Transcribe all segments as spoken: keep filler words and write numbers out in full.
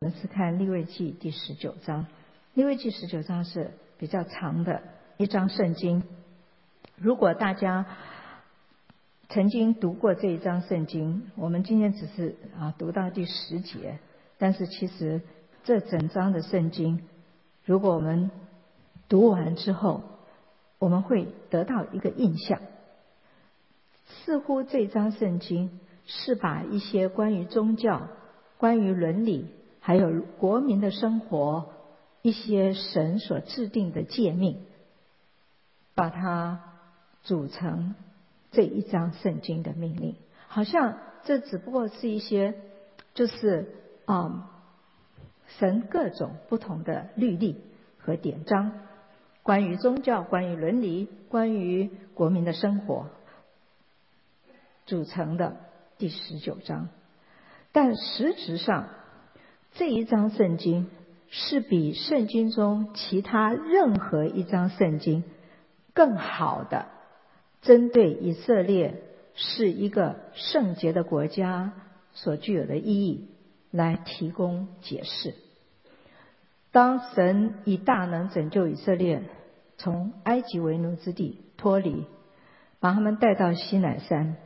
我们是看利未记第十九章。利未记十九章是比较长的一章圣经。如果大家曾经读过这一章圣经，我们今天只是啊读到第十节，但是其实这整章的圣经，如果我们读完之后，我们会得到一个印象，似乎这章圣经是把一些关于宗教、关于伦理，还有国民的生活，一些神所制定的诫命，把它组成这一章圣经的命令。好像这只不过是一些就是嗯神各种不同的律例和典章，关于宗教、关于伦理、关于国民的生活组成的第十九章。但实质上这一章圣经是比圣经中其他任何一章圣经更好的针对以色列是一个圣洁的国家所具有的意义来提供解释。当神以大能拯救以色列从埃及为奴之地脱离，把他们带到西乃山，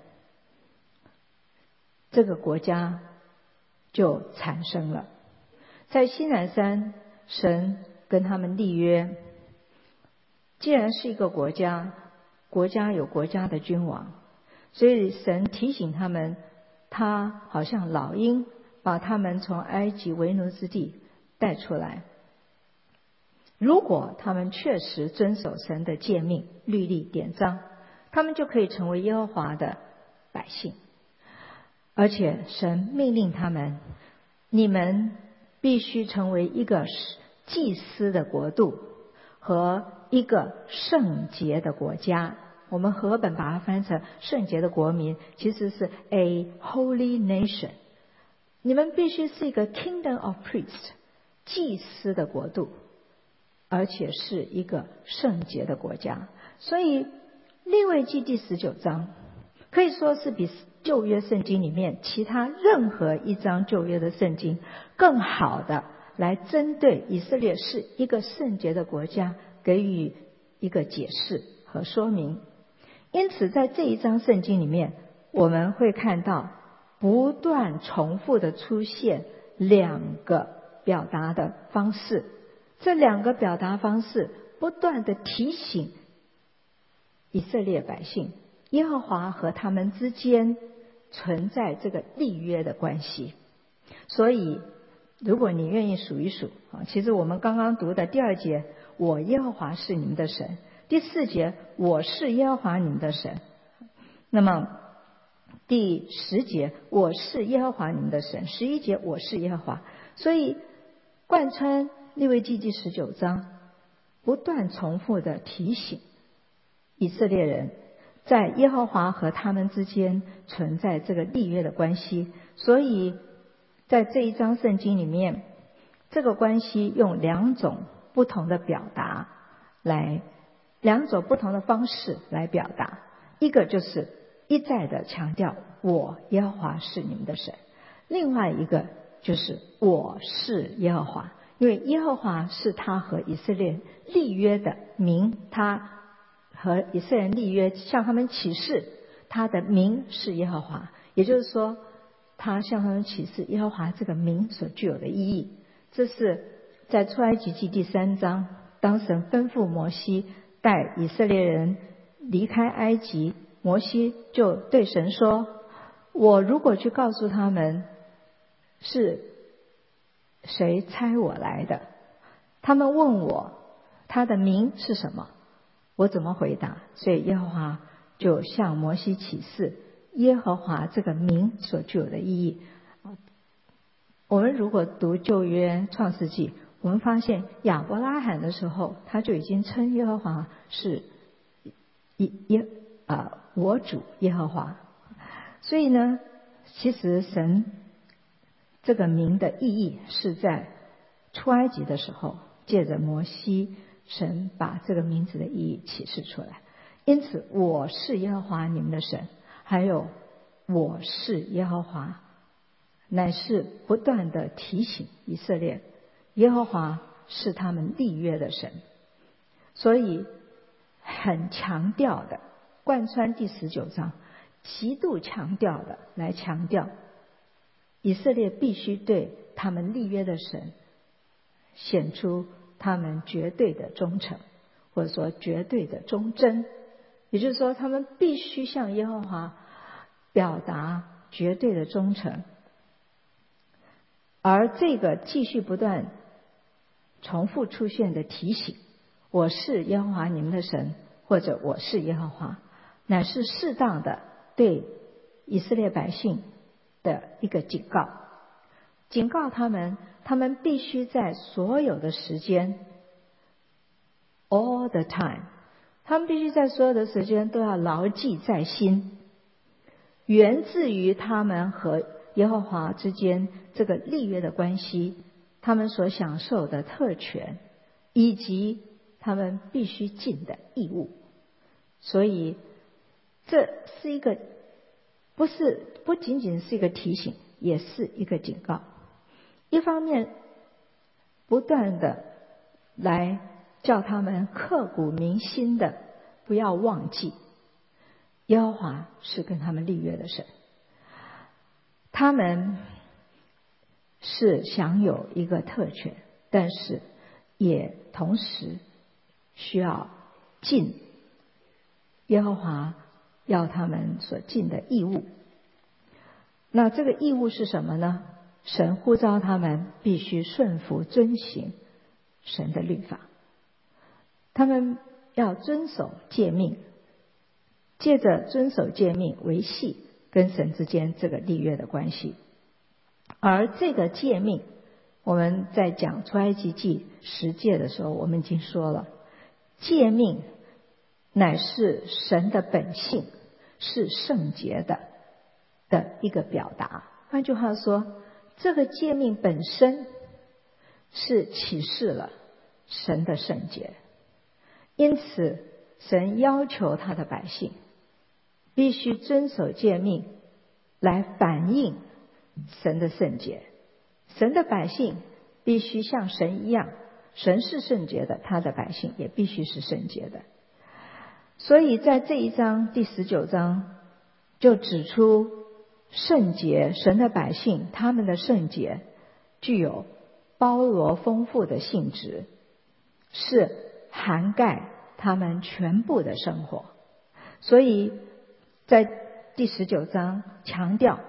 这个国家就产生了。在西乃山，神跟他们立约，既然是一个国家，国家有国家的君王，所以神提醒他们，他好像老鹰把他们从埃及为奴之地带出来。如果他们确实遵守神的诫命、律例、典章，他们就可以成为耶和华的百姓。而且神命令他们，你们必须成为一个祭司的国度和一个圣洁的国家。我们和本把它翻成圣洁的国民，其实是 a holy nation。 你们必须是一个 kingdom of priests， 祭司的国度，而且是一个圣洁的国家。所以利未记第十九章可以说是比旧约圣经里面其他任何一章旧约的圣经更好的来针对以色列是一个圣洁的国家给予一个解释和说明。因此在这一章圣经里面，我们会看到不断重复的出现两个表达的方式，这两个表达方式不断的提醒以色列百姓，耶和华和他们之间存在这个立约的关系。所以如果你愿意数一数，其实我们刚刚读的第二节，我耶和华是你们的神，第四节，我是耶和华你们的神，那么第十节，我是耶和华你们的神，十一节，我是耶和华。所以贯穿利未记第十九章，不断重复的提醒以色列人在耶和华和他们之间存在这个立约的关系。所以在这一章圣经里面，这个关系用两种不同的表达来两种不同的方式来表达。一个就是一再的强调我耶和华是你们的神，另外一个就是我是耶和华，因为耶和华是他和以色列立约的名，他和以色列人立约，向他们起誓他的名是耶和华，也就是说他向他们起誓耶和华这个名所具有的意义。这是在出埃及记第三章，当神吩咐摩西带以色列人离开埃及，摩西就对神说，我如果去告诉他们是谁差我来的，他们问我他的名是什么，我怎么回答？所以耶和华就向摩西起誓耶和华这个名所具有的意义。我们如果读旧约创世纪，我们发现亚伯拉罕的时候，他就已经称耶和华是耶啊我主耶和华。所以呢，其实神这个名的意义是在出埃及的时候，借着摩西，神把这个名字的意义启示出来。因此我是耶和华你们的神，还有我是耶和华乃是不断的提醒以色列，耶和华是他们立约的神。所以很强调的，贯穿第十九章，极度强调的来强调以色列必须对他们立约的神显出他们绝对的忠诚，或者说绝对的忠贞。也就是说，他们必须向耶和华表达绝对的忠诚。而这个继续不断重复出现的提醒，我是耶和华你们的神，或者我是耶和华，乃是适当的对以色列百姓的一个警告，警告他们，他们必须在所有的时间 all the time， 他们必须在所有的时间都要牢记在心，源自于他们和耶和华之间这个立约的关系，他们所享受的特权，以及他们必须尽的义务。所以这是一个不是不仅仅是一个提醒，也是一个警告。一方面不断的来叫他们刻骨铭心的不要忘记耶和华是跟他们立约的神，他们是享有一个特权，但是也同时需要尽耶和华要他们所尽的义务。那这个义务是什么呢？神呼召他们必须顺服遵行神的律法，他们要遵守诫命，借着遵守诫命维系跟神之间这个立约的关系。而这个诫命，我们在讲出埃及记十诫的时候，我们已经说了，诫命乃是神的本性，是圣洁的的一个表达。换句话说，这个诫命本身是启示了神的圣洁，因此神要求他的百姓必须遵守诫命来反映神的圣洁。神的百姓必须像神一样，神是圣洁的，他的百姓也必须是圣洁的。所以在这一章第十九章就指出圣洁，神的百姓他们的圣洁具有包罗丰富的性质，是涵盖他们全部的生活。所以在第十九章强调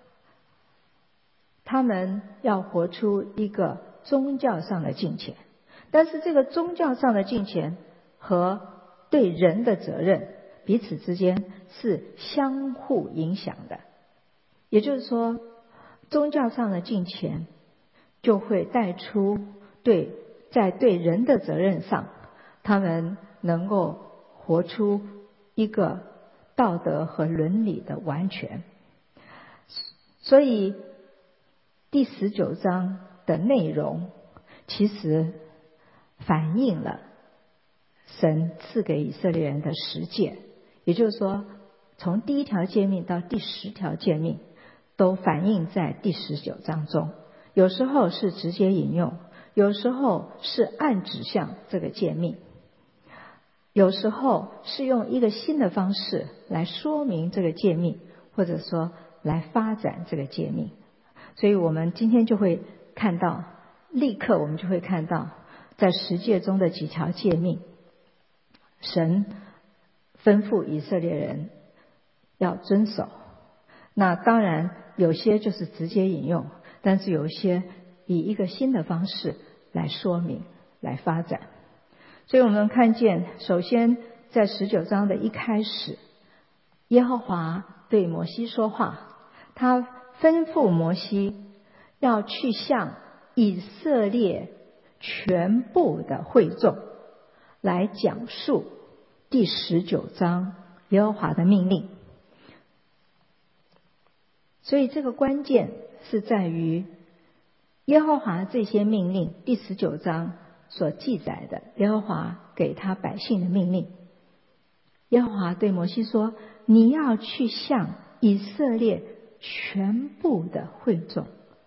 他们要活出一个宗教上的敬虔，但是这个宗教上的敬虔和对人的责任彼此之间是相互影响的。也就是说，宗教上的敬虔就会带出对在对人的责任上，他们能够活出一个道德和伦理的完全。所以第十九章的内容其实反映了神赐给以色列人的十诫，也就是说从第一条诫命到第十条诫命都反映在第十九章中，有时候是直接引用，有时候是暗指向这个诫命，有时候是用一个新的方式来说明这个诫命，或者说来发展这个诫命。所以我们今天就会看到，立刻我们就会看到在十诫中的几条诫命，神吩咐以色列人要遵守。那当然有些就是直接引用，但是有些以一个新的方式来说明来发展。所以我们看见，首先在十九章的一开始，耶和华对摩西说话，他吩咐摩西要去向以色列全部的会众来讲述第十九章耶和华的命令。所以这个关键是在于耶和华这些命令，第十九章所记载的耶和华给他百姓的命令。耶和华对摩西说，你要去向以色列全部的会众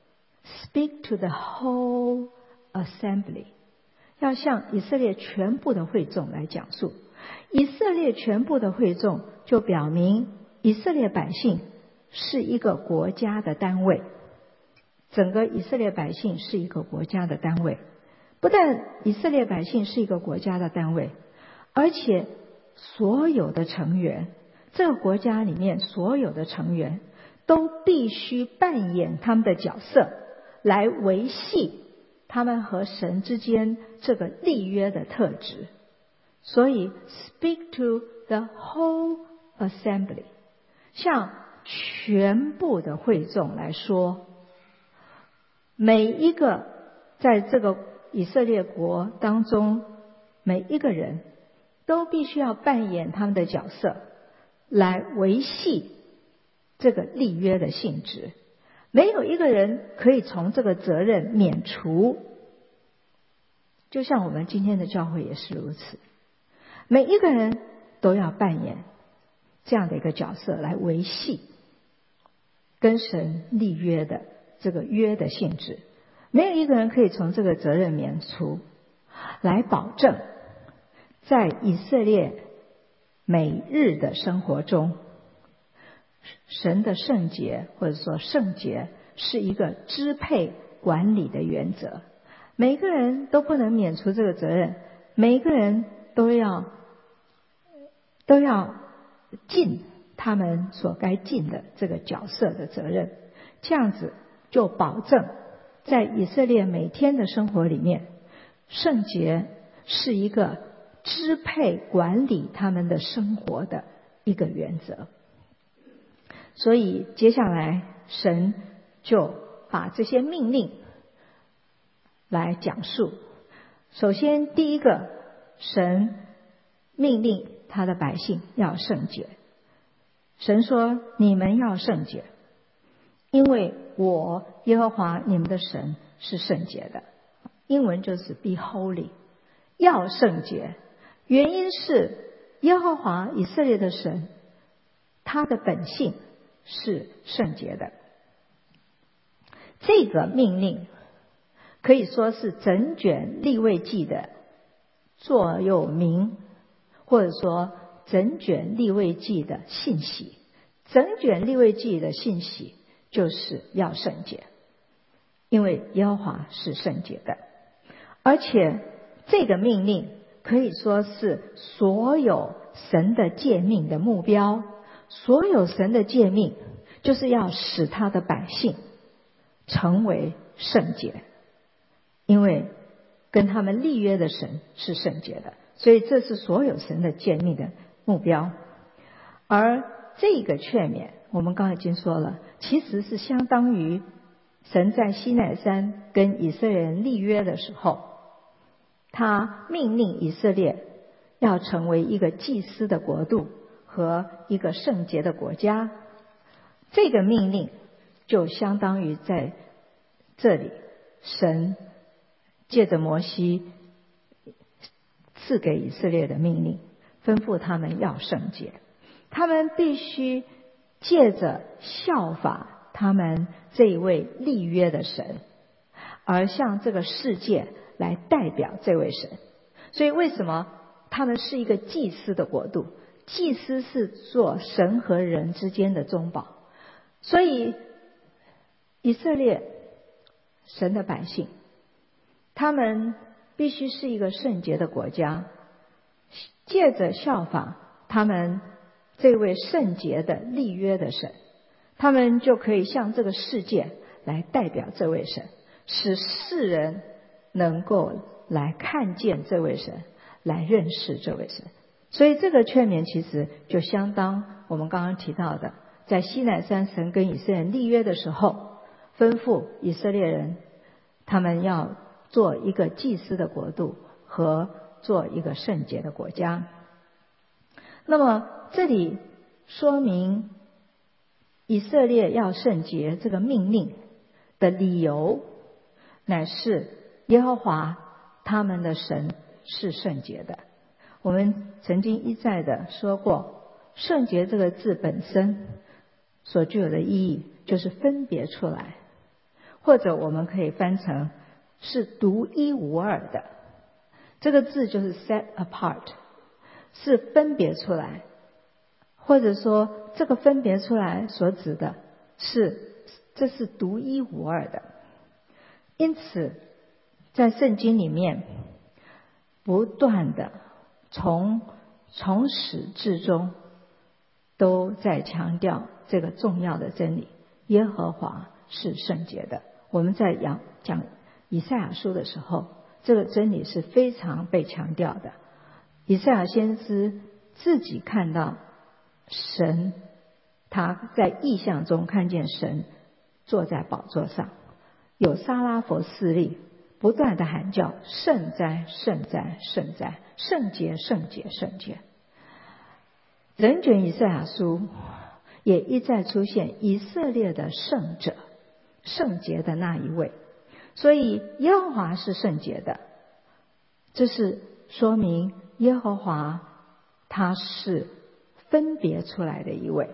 ，speak to the whole assembly， 要向以色列全部的会众来讲述。以色列全部的会众就表明以色列百姓是一个国家的单位，整个以色列百姓是一个国家的单位。不但以色列百姓是一个国家的单位，而且所有的成员，这个国家里面所有的成员都必须扮演他们的角色，来维系他们和神之间这个立约的特质。所以 speak to the whole assembly， 向全部的会众来说，每一个在这个以色列国当中，每一个人都必须要扮演他们的角色，来维系这个立约的性质。没有一个人可以从这个责任免除，就像我们今天的教会也是如此，每一个人都要扮演这样的一个角色，来维系跟神立约的这个约的性质。没有一个人可以从这个责任免除，来保证在以色列每日的生活中，神的圣洁或者说圣洁是一个支配管理的原则。每个人都不能免除这个责任，每个人都要都要尽他们所该尽的这个角色的责任。这样子就保证在以色列每天的生活里面，圣洁是一个支配管理他们的生活的一个原则。所以接下来神就把这些命令来讲述。首先第一个，神命令他的百姓要圣洁。神说你们要圣洁，因为我耶和华你们的神是圣洁的。英文就是 be holy， 要圣洁。原因是耶和华以色列的神，他的本性是圣洁的。这个命令可以说是整卷利未记的座右铭，或者说整卷利未记的信息。整卷利未记的信息就是要圣洁，因为耶和华是圣洁的。而且这个命令可以说是所有神的诫命的目标。所有神的诫命就是要使他的百姓成为圣洁，因为跟他们立约的神是圣洁的，所以这是所有神的诫命的目标。而这个劝勉我们刚才已经说了，其实是相当于神在西乃山跟以色列人立约的时候，他命令以色列要成为一个祭司的国度和一个圣洁的国家。这个命令就相当于在这里神借着摩西赐给以色列的命令，吩咐他们要圣洁。他们必须借着效法他们这一位立约的神，而向这个世界来代表这位神。所以为什么他们是一个祭司的国度？祭司是做神和人之间的中保。所以以色列神的百姓，他们必须是一个圣洁的国家，借着效法他们这位圣洁的立约的神，他们就可以向这个世界来代表这位神，使世人能够来看见这位神，来认识这位神。所以这个劝勉其实就相当我们刚刚提到的，在西乃山神跟以色列人立约的时候，吩咐以色列人他们要做一个祭司的国度和做一个圣洁的国家。那么这里说明以色列要圣洁这个命令的理由，乃是耶和华他们的神是圣洁的。我们曾经一再的说过，圣洁这个字本身所具有的意义就是分别出来，或者我们可以翻成是独一无二的。这个字就是 set apart， 是分别出来，或者说这个分别出来所指的是这是独一无二的。因此在圣经里面不断的从从始至终都在强调这个重要的真理，耶和华是圣洁的。我们在讲以赛亚书的时候，这个真理是非常被强调的。以赛亚先知自己看到神，他在异象中看见神坐在宝座上，有撒拉弗四立，不断的喊叫圣哉圣哉圣哉，圣洁圣洁圣洁。整卷以赛亚书也一再出现以色列的圣者，圣洁的那一位。所以耶和华是圣洁的，这是说明耶和华他是分别出来的一位，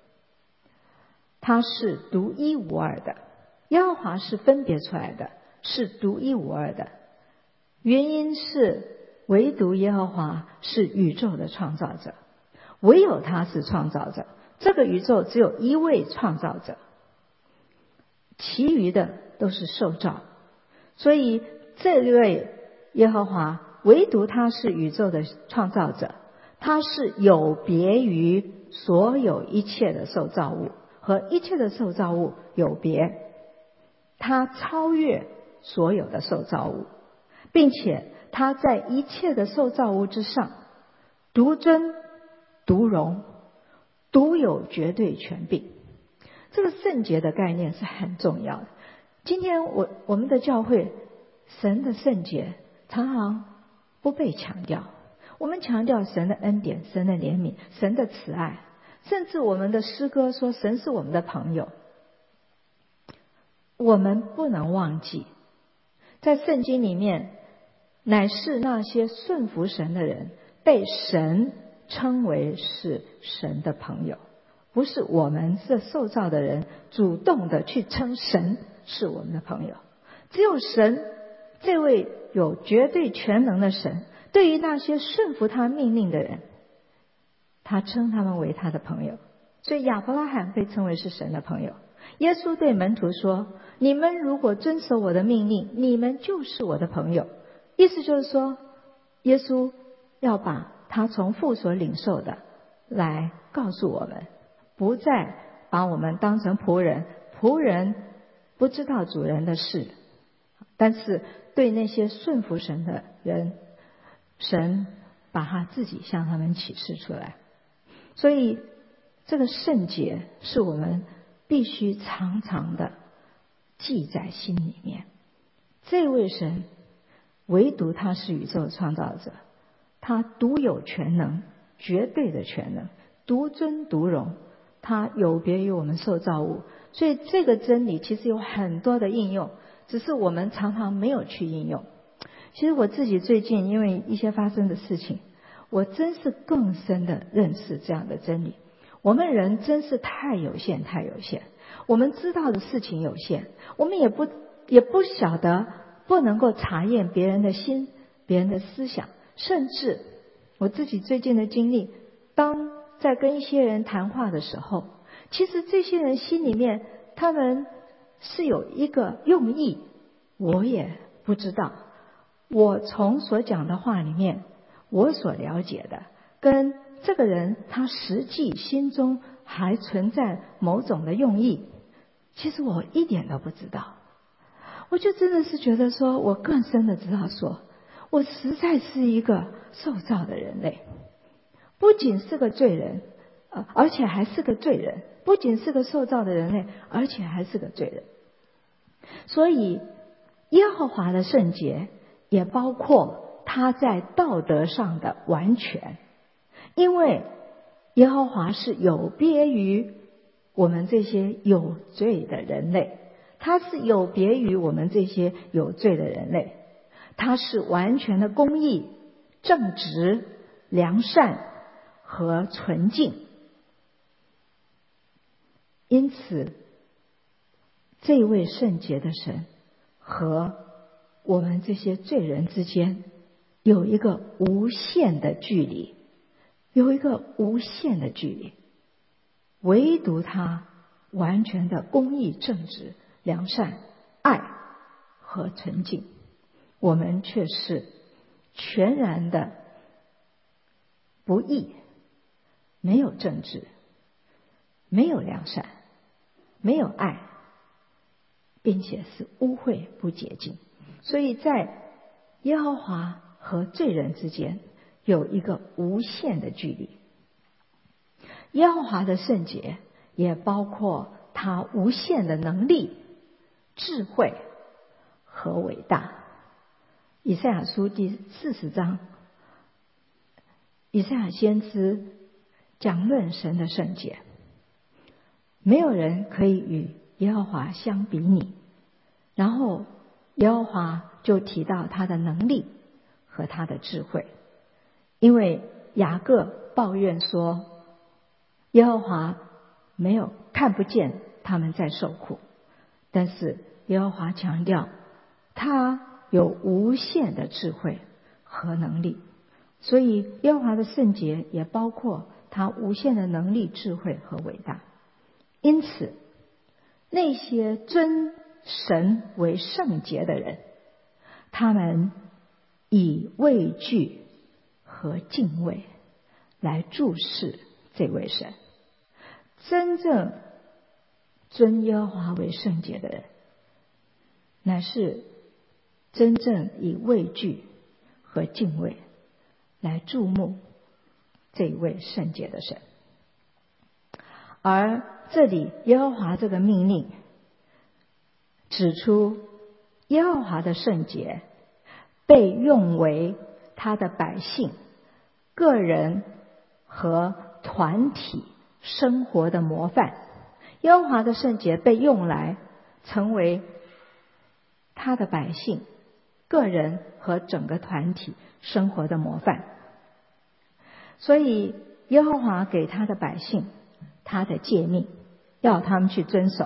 他是独一无二的。耶和华是分别出来的，是独一无二的。原因是唯独耶和华是宇宙的创造者，唯有他是创造者，这个宇宙只有一位创造者，其余的都是受造。所以这位耶和华唯独他是宇宙的创造者，他是有别于所有一切的受造物，和一切的受造物有别，他超越所有的受造物，并且他在一切的受造物之上独尊独荣，独有绝对权柄。这个圣洁的概念是很重要的。今天我我们的教会神的圣洁常常不被强调，我们强调神的恩典，神的怜悯，神的慈爱，甚至我们的诗歌说神是我们的朋友。我们不能忘记，在圣经里面乃是那些顺服神的人被神称为是神的朋友，不是我们这受造的人主动的去称神是我们的朋友。只有神这位有绝对全能的神，对于那些顺服他命令的人，他称他们为他的朋友。所以亚伯拉罕被称为是神的朋友。耶稣对门徒说，你们如果遵守我的命令，你们就是我的朋友。意思就是说，耶稣要把他从父所领受的来告诉我们，不再把我们当成仆人，仆人不知道主人的事，但是对那些顺服神的人，神把他自己向他们启示出来。所以这个圣洁是我们必须常常的记在心里面。这位神唯独他是宇宙创造者，他独有全能，绝对的全能，独尊独荣，他有别于我们受造物。所以这个真理其实有很多的应用，只是我们常常没有去应用。其实我自己最近因为一些发生的事情，我真是更深的认识这样的真理。我们人真是太有限太有限，我们知道的事情有限，我们也不也不晓得，不能够查验别人的心，别人的思想。甚至我自己最近的经历，当在跟一些人谈话的时候，其实这些人心里面他们是有一个用意，我也不知道。我从所讲的话里面，我所了解的跟这个人他实际心中还存在某种的用意，其实我一点都不知道。我就真的是觉得说，我更深的知道说，我实在是一个受造的人类，不仅是个罪人，呃，而且还是个罪人。不仅是个受造的人类，而且还是个罪人。所以耶和华的圣洁也包括他在道德上的完全，因为耶和华是有别于我们这些有罪的人类，他是有别于我们这些有罪的人类，他是完全的公义、正直、良善和纯净。因此这位圣洁的神和我们这些罪人之间有一个无限的距离，有一个无限的距离。唯独他完全的公义、正直、良善、爱和纯净，我们却是全然的不义，没有正直，没有良善，没有爱，并且是污秽不洁净。所以在耶和华和罪人之间有一个无限的距离。耶和华的圣洁也包括他无限的能力、智慧和伟大。以赛亚书第四十章，以赛亚先知讲论神的圣洁，没有人可以与耶和华相比拟。然后耶和华就提到他的能力和他的智慧，因为雅各抱怨说耶和华没有看不见他们在受苦，但是耶和华强调他有无限的智慧和能力。所以耶和华的圣洁也包括他无限的能力、智慧和伟大。因此那些尊神为圣洁的人，他们以畏惧和敬畏来注视这位神。真正尊耶和华为圣洁的人，乃是真正以畏惧和敬畏来注目这位圣洁的神。而这里耶和华这个命令指出，耶和华的圣洁被用为他的百姓、个人和团体生活的模范。耶和华的圣洁被用来成为他的百姓、个人和整个团体生活的模范。所以耶和华给他的百姓他的诫命，要他们去遵守。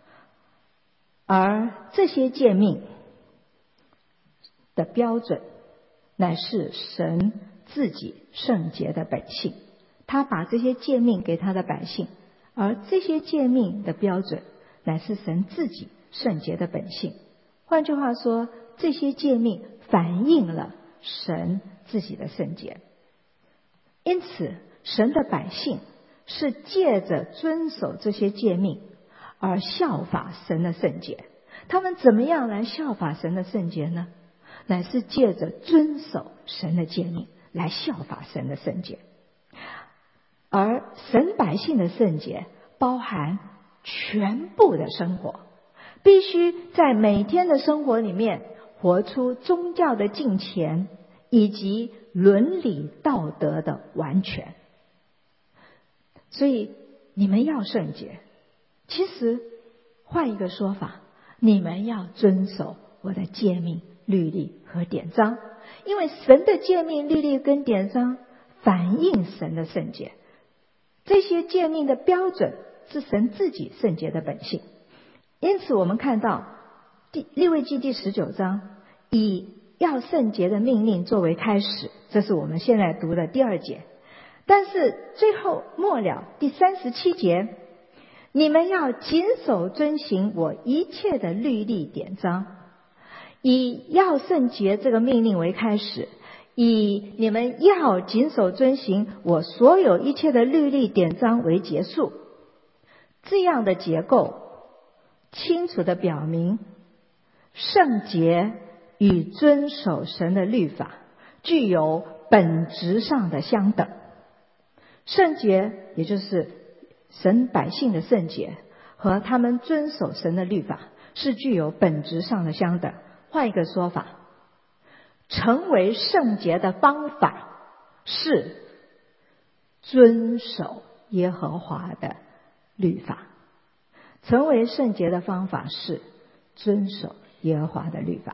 而这些诫命的标准乃是神自己圣洁的本性，他把这些诫命给他的百姓，而这些诫命的标准乃是神自己圣洁的本性。换句话说，这些诫命反映了神自己的圣洁。因此神的百姓是借着遵守这些诫命而效法神的圣洁。他们怎么样来效法神的圣洁呢？乃是借着遵守神的诫命来效法神的圣洁。而神百姓的圣洁包含全部的生活，必须在每天的生活里面活出宗教的敬虔以及伦理道德的完全。所以你们要圣洁，其实换一个说法，你们要遵守我的诫命、律例和典章。因为神的诫命、律例跟典章反映神的圣洁，这些诫命的标准是神自己圣洁的本性。因此我们看到第利未记第十九章以要圣洁的命令作为开始，这是我们现在读的第二节。但是最后末了第三十七节，你们要谨守遵行我一切的律例典章，以要圣洁这个命令为开始，以你们要谨守遵行我所有一切的律例典章为结束。这样的结构清楚地表明，圣洁与遵守神的律法具有本质上的相等。圣洁也就是神百姓的圣洁和他们遵守神的律法是具有本质上的相等。换一个说法，成为圣洁的方法是遵守耶和华的律法。成为圣洁的方法是遵守耶和华的律法。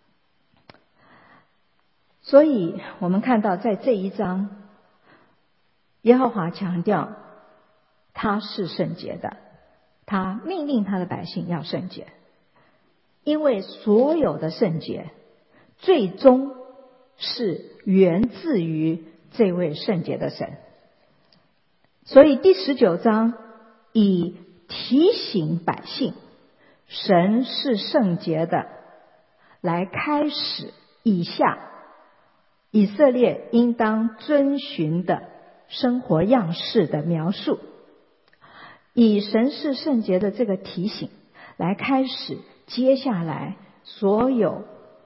所以我们看到在这一章，耶和华强调他是圣洁的， 他命令他的百姓要圣洁，因为所有的圣洁最终是源自于这位圣洁的神。所以第十九章以提醒百姓神是圣洁的来开始以下以色列应当遵循的生活样式的描述，以神是圣洁的这个提醒来开始接下来所有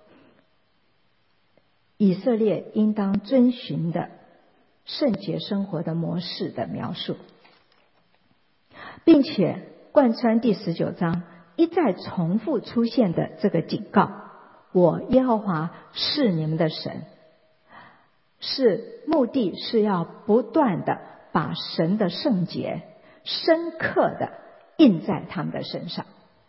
以色列应当遵循的圣洁生活的模式的描述，并且贯穿第十九章一再重复出现的这个警告，我耶和华是你们的神，是目的是要不断的把神的圣洁深刻的印在他们的身上，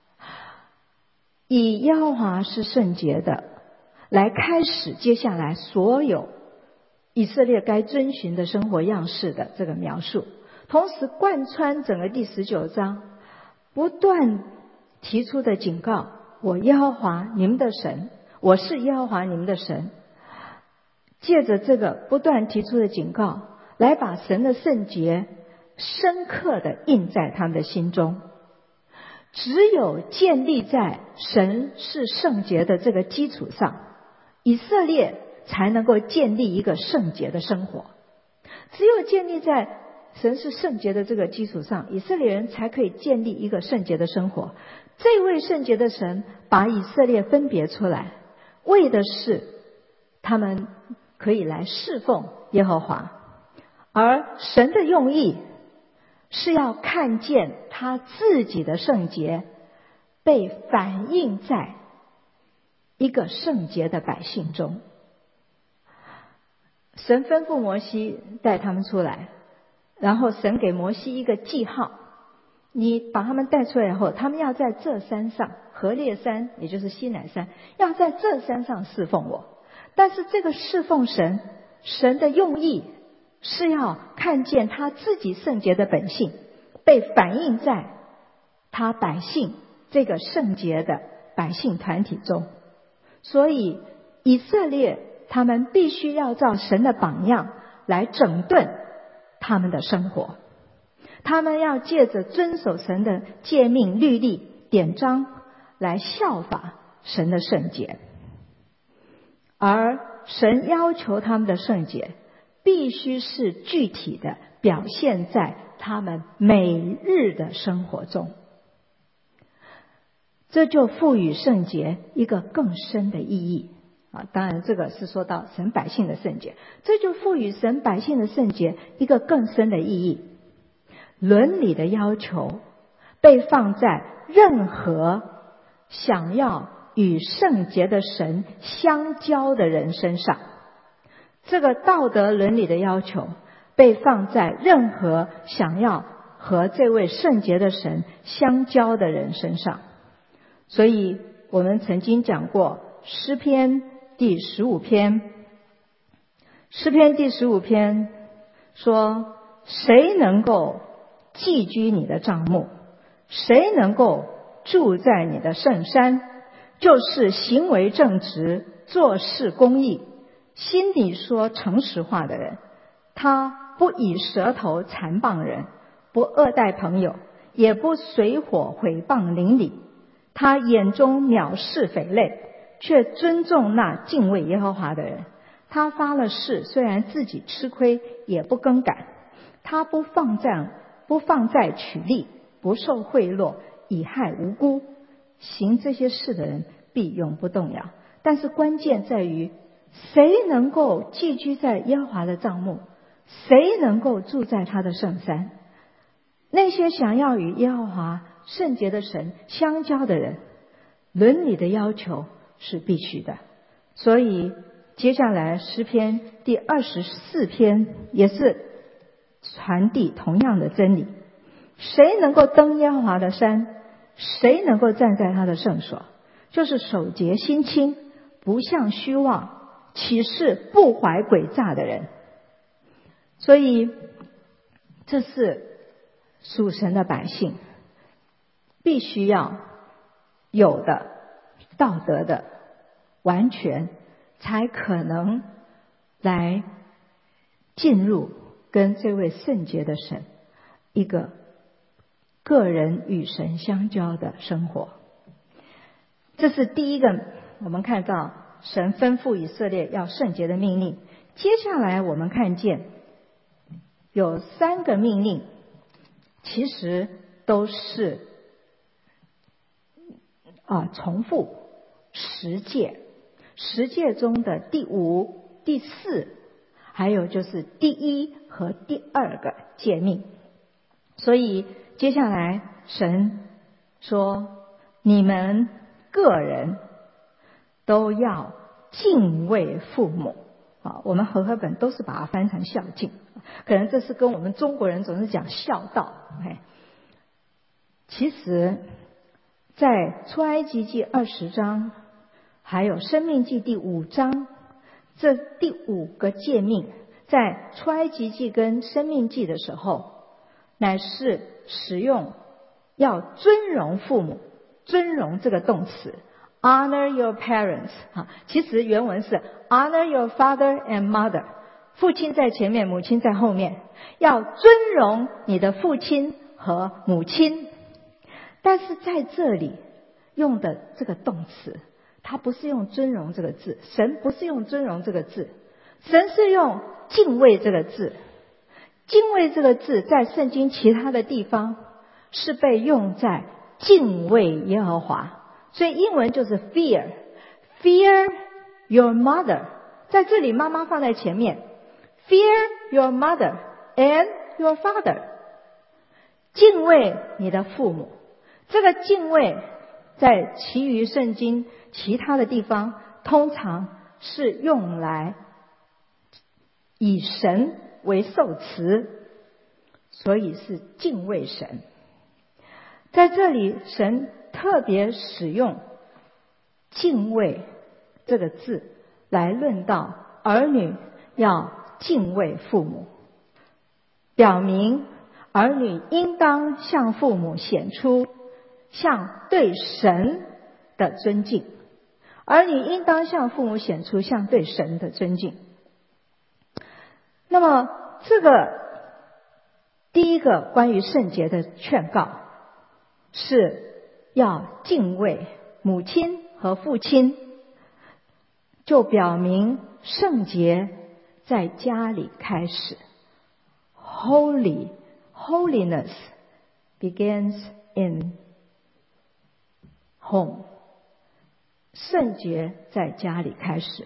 以耶和华是圣洁的来开始接下来所有以色列该遵循的生活样式的这个描述，同时贯穿整个第十九章不断提出的警告，我耶和华你们的神，我是耶和华你们的神，借着这个不断提出的警告来把神的圣洁深刻的印在他们的心中。只有建立在神是圣洁的这个基础上，以色列才能够建立一个圣洁的生活。只有建立在神是圣洁的这个基础上，以色列人才可以建立一个圣洁的生活。这位圣洁的神把以色列分别出来，为的是他们可以来侍奉耶和华，而神的用意是要看见他自己的圣洁被反映在一个圣洁的百姓中。神吩咐摩西带他们出来，然后神给摩西一个记号，你把他们带出来以后，他们要在这山上，何烈山也就是西乃山，要在这山上侍奉我。但是这个侍奉神，神的用意是要看见他自己圣洁的本性被反映在他百姓这个圣洁的百姓团体中。所以以色列他们必须要照神的榜样来整顿他们的生活，他们要借着遵守神的诫命律例典章来效法神的圣洁。而神要求他们的圣洁必须是具体的表现在他们每日的生活中，这就赋予圣洁一个更深的意义啊！当然这个是说到神百姓的圣洁，这就赋予神百姓的圣洁一个更深的意义。伦理的要求被放在任何想要与圣洁的神相交的人身上，这个道德伦理的要求被放在任何想要和这位圣洁的神相交的人身上。所以我们曾经讲过诗篇第十五篇，诗篇第十五篇说，谁能够寄居你的帐幕，谁能够住在你的圣山，就是行为正直，做事公义，心里说诚实话的人。他不以舌头残谤人，不恶待朋友，也不随伙毁谤邻里。他眼中藐视匪类，却尊重那敬畏耶和华的人。他发了誓，虽然自己吃亏，也不更改。他不放债，不放债取利，不受贿赂，以害无辜。行这些事的人必永不动摇。但是关键在于，谁能够寄居在耶和华的帐幕，谁能够住在他的圣山。那些想要与耶和华圣洁的神相交的人，伦理的要求是必须的。所以接下来诗篇第二十四篇也是传递同样的真理。谁能够登耶和华的山，谁能够站在他的圣所，就是守节心清，不向虚妄，起誓不怀诡诈的人。所以这是属神的百姓必须要有的道德的完全，才可能来进入跟这位圣洁的神一个个人与神相交的生活。这是第一个我们看到神吩咐以色列要圣洁的命令。接下来我们看见有三个命令，其实都是啊重复十诫，十诫中的第五、第四，还有就是第一和第二个诫命。所以接下来神说，你们个人都要敬畏父母。啊，我们和合本都是把它翻成孝敬，可能这是跟我们中国人总是讲孝道。哎，其实在出埃及记二十章还有申命记第五章，这第五个诫命在出埃及记跟申命记的时候，乃是使用要尊荣父母，尊荣这个动词，Honor your parents， 其实原文是 Honor your father and mother， 父亲在前面，母亲在后面，要尊荣你的父亲和母亲。但是在这里用的这个动词，它不是用尊荣这个字，神不是用尊荣这个字，神是用敬畏这个字。敬畏这个字在圣经其他的地方是被用在敬畏耶和华，所以英文就是 fear fear your mother， 在这里妈妈放在前面， fear your mother and your father， 敬畏你的父母。这个敬畏在其余圣经其他的地方通常是用来以神为受词，所以是敬畏神。在这里神特别使用敬畏这个字来论到儿女要敬畏父母，表明儿女应当向父母显出向对神的尊敬，儿女应当向父母显出向对神的尊敬。那么这个第一个关于圣洁的劝告是要敬畏母亲和父亲，就表明圣洁在家里开始。 Holy Holiness begins in home， 圣洁在家里开始。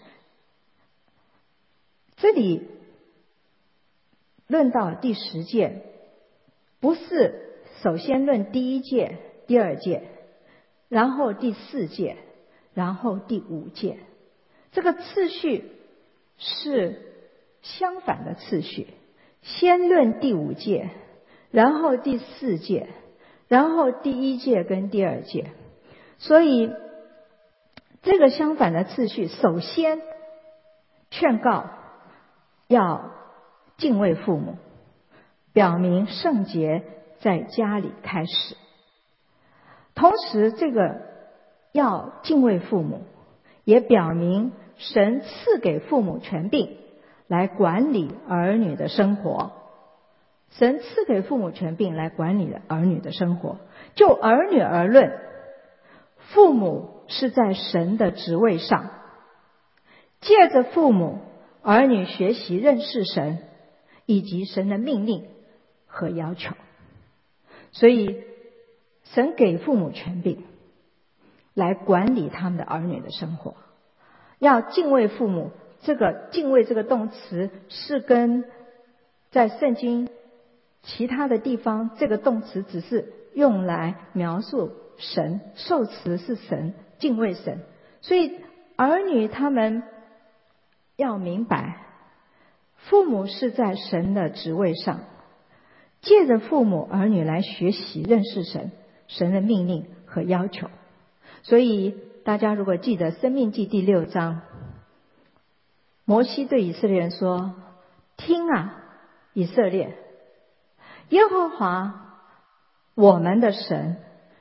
这里论到第十诫，不是首先论第一诫、第二诫，然后第四诫，然后第五诫，这个次序是相反的次序，先论第五诫，然后第四诫，然后第一诫跟第二诫。所以这个相反的次序，首先劝告要敬畏父母，表明圣洁在家里开始。同时这个要敬畏父母，也表明神赐给父母权柄来管理儿女的生活。神赐给父母权柄来管理儿女的生活。就儿女而论，父母是在神的职位上，借着父母，儿女学习认识神以及神的命令和要求。所以神给父母权柄来管理他们的儿女的生活。要敬畏父母，这个敬畏这个动词是跟在圣经其他的地方这个动词只是用来描述神，受词是神，敬畏神。所以儿女他们要明白，父母是在神的职位上，借着父母，儿女来学习认识神，神的命令和要求。所以大家如果记得申命记第六章，摩西对以色列人说，听啊以色列，耶和华我们的神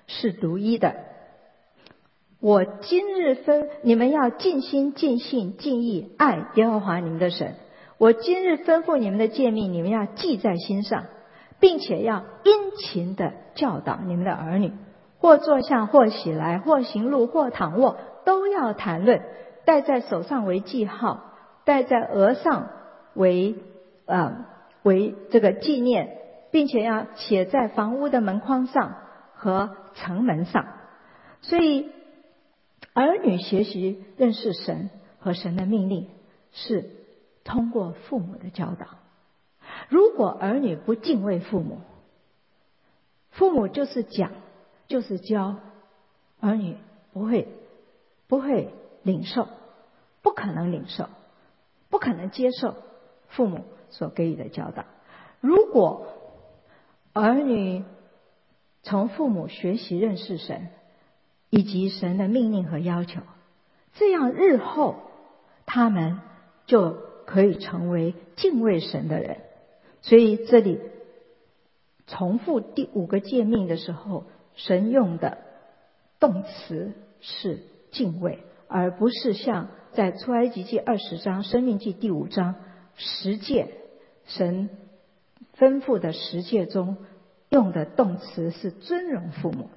是独一的。我今日分你们要尽心尽性尽意爱耶和华你们的神。我今日吩咐你们的诫命，你们要记在心上，并且要殷勤的教导你们的儿女，或坐下，或起来，或行路，或躺卧，都要谈论，戴在手上为记号，戴在额上为呃为这个纪念，并且要写在房屋的门框上和城门上。所以儿女学习认识神和神的命令，是通过父母的教导。如果儿女不敬畏父母，父母就是讲就是教，儿女不会不会领受，不可能领受，不可能接受父母所给予的教导。如果儿女从父母学习认识神以及神的命令和要求，这样日后他们就可以成为敬畏神的人。所以这里重复第五个诫命的时候，神用的动词是敬畏，而不是像在出埃及记二十章、申命记第五章十诫，神吩咐的十诫中用的动词是尊荣父母。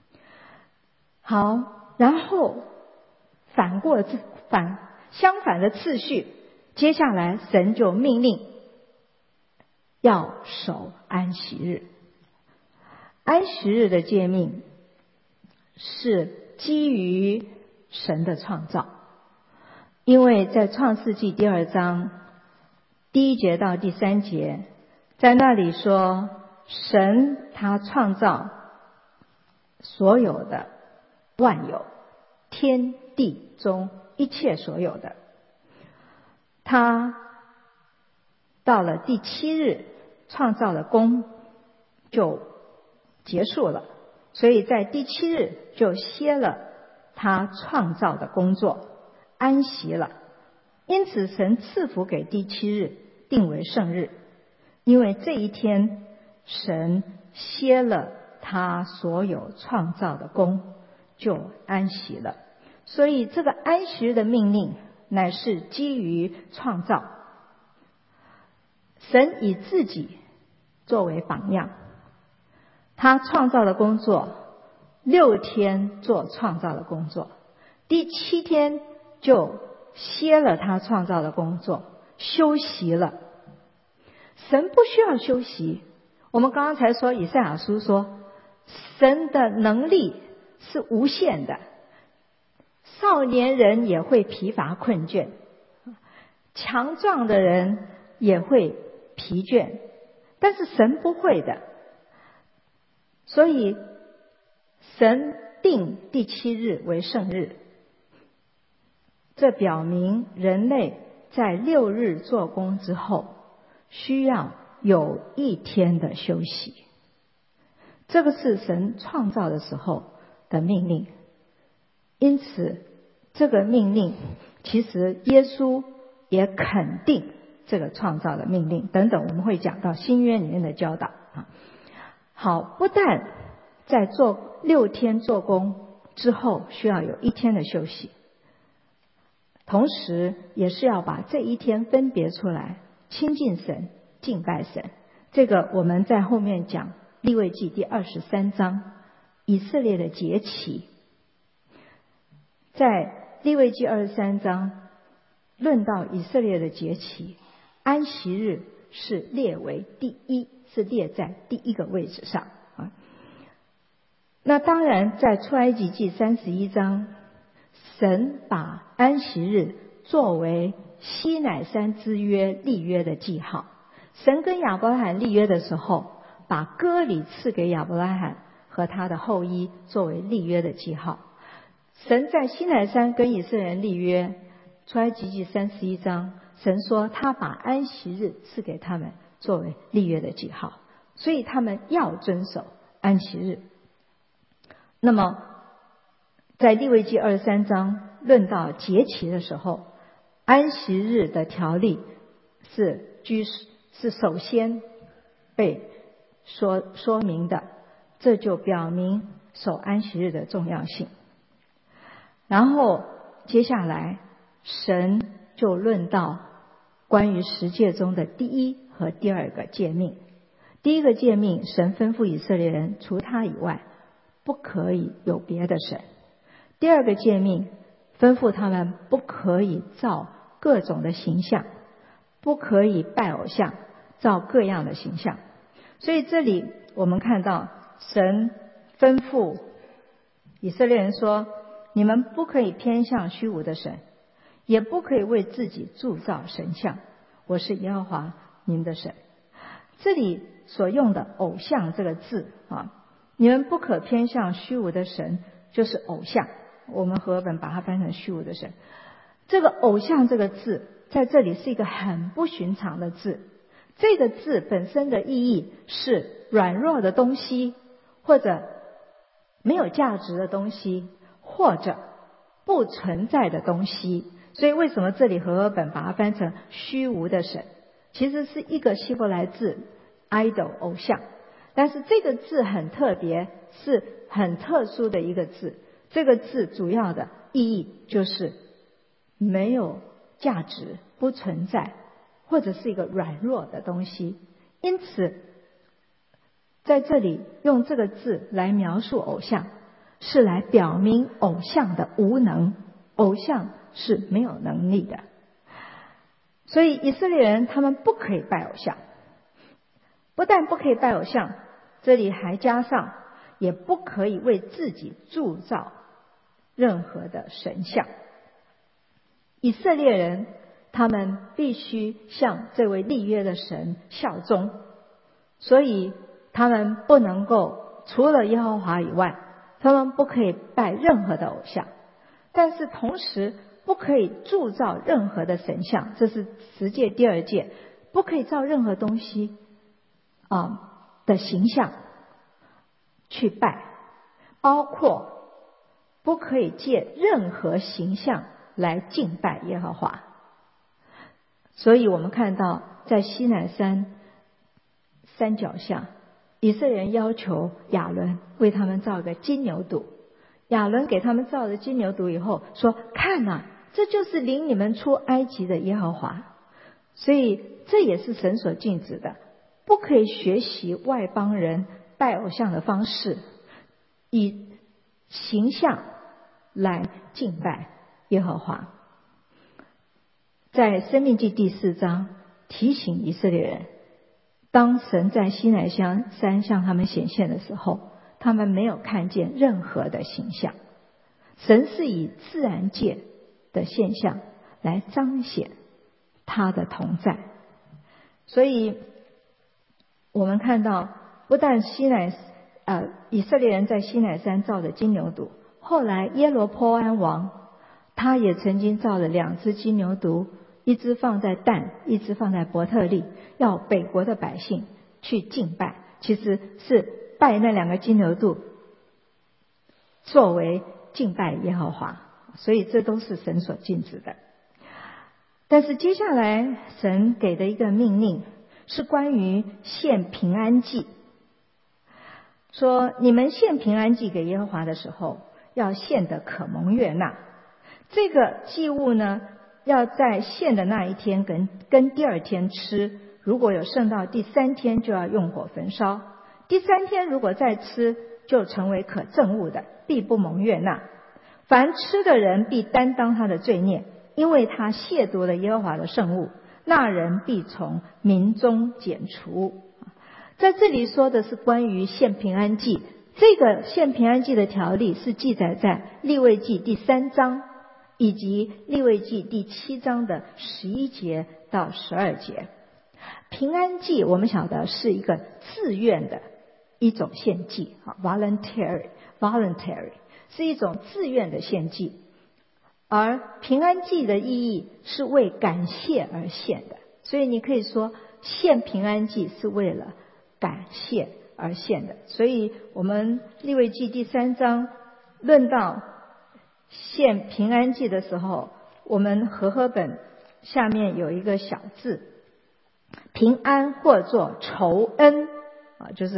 好，然后反过反相反的次序，接下来神就命令要守安息日。安息日的诫命是基于神的创造，因为在创世纪第二章第一节到第三节，在那里说神他创造所有的万有，天地中一切所有的，他到了第七日创造了工就结束了，所以在第七日就歇了他创造的工作，安息了。因此神赐福给第七日，定为圣日，因为这一天神歇了他所有创造的工，就安息了。所以这个安息日的命令乃是基于创造，神以自己作为榜样，他创造的工作六天做创造的工作，第七天就歇了他创造的工作，休息了。神不需要休息。我们刚刚才说以赛亚书说神的能力是无限的，少年人也会疲乏困倦，强壮的人也会疲倦，但是神不会的。所以神定第七日为圣日，这表明人类在六日做工之后需要有一天的休息。这个是神创造的时候的命令，因此这个命令其实耶稣也肯定这个创造的命令，等等我们会讲到新约里面的教导。好，不但在做六天做工之后需要有一天的休息，同时也是要把这一天分别出来亲近神敬拜神。这个我们在后面讲利未记第二十三章以色列的节期，在利未记二十三章论到以色列的节期，安息日是列为第一，是列在第一个位置上啊。那当然在出埃及记三十一章，神把安息日作为西乃山之约立约的记号。神跟亚伯拉罕立约的时候，把割礼赐给亚伯拉罕和他的后裔作为立约的记号。神在西乃山跟以色列人立约，出埃及记三十一章，神说他把安息日赐给他们作为立约的记号，所以他们要遵守安息日。那么在利未记二十三章论到节期的时候，安息日的条例是居是首先被说说明的，这就表明守安息日的重要性。然后接下来神就论到关于十诫中的第一和第二个诫命。第一个诫命，神吩咐以色列人除他以外不可以有别的神。第二个诫命，吩咐他们不可以造各种的形象，不可以拜偶像，造各样的形象。所以这里我们看到神吩咐以色列人说，你们不可以偏向虚无的神，也不可以为自己铸造神像，我是耶和华你们的神。这里所用的偶像这个字啊，你们不可偏向虚无的神，就是偶像，我们和合本把它翻成虚无的神。这个偶像这个字在这里是一个很不寻常的字，这个字本身的意义是软弱的东西，或者没有价值的东西，或者不存在的东西。所以为什么这里和合本把它翻成虚无的神，其实是一个希伯来字 idol 偶像，但是这个字很特别，是很特殊的一个字。这个字主要的意义就是没有价值，不存在，或者是一个软弱的东西。因此在这里用这个字来描述偶像，是来表明偶像的无能，偶像是没有能力的。所以以色列人他们不可以拜偶像，不但不可以拜偶像，这里还加上也不可以为自己铸造任何的神像。以色列人他们必须向这位立约的神效忠，所以他们不能够除了耶和华以外，他们不可以拜任何的偶像，但是同时不可以铸造任何的神像，这是十诫第二诫，不可以造任何东西啊的形象去拜，包括不可以借任何形象来敬拜耶和华。所以我们看到在西乃山山脚下，以色列人要求亚伦为他们造一个金牛犊。亚伦给他们造了金牛犊以后说，看啊，这就是领你们出埃及的耶和华。所以这也是神所禁止的，不可以学习外邦人拜偶像的方式，以形象来敬拜耶和华。在申命记第四章提醒以色列人，当神在西乃山向他们显现的时候，他们没有看见任何的形象。神是以自然界的现象来彰显他的同在。所以我们看到，不但西乃呃以色列人在西乃山造的金牛犊，后来耶罗波安王他也曾经造了两只金牛犊，一只放在但，一只放在伯特利，要北国的百姓去敬拜，其实是拜那两个金牛犊作为敬拜耶和华。所以这都是神所禁止的。但是接下来神给的一个命令是关于献平安祭，说你们献平安祭给耶和华的时候，要献得可蒙悦纳。这个祭物呢，要在献的那一天跟跟第二天吃，如果有剩到第三天，就要用火焚烧。第三天如果再吃，就成为可憎恶的，必不蒙悦纳。凡吃的人必担当他的罪孽，因为他亵渎了耶和华的圣物，那人必从民中剪除。在这里说的是关于献平安祭，这个献平安祭的条例是记载在利未记第三章以及利未记第七章的十一节到十二节。平安祭我们晓得是一个自愿的一种献祭 voluntary voluntary 是一种自愿的献祭，而平安祭的意义是为感谢而献的。所以你可以说献平安祭是为了感谢而献的。所以我们利未记第三章论到献平安祭的时候，我们和合本下面有一个小字，平安或作酬恩啊，就是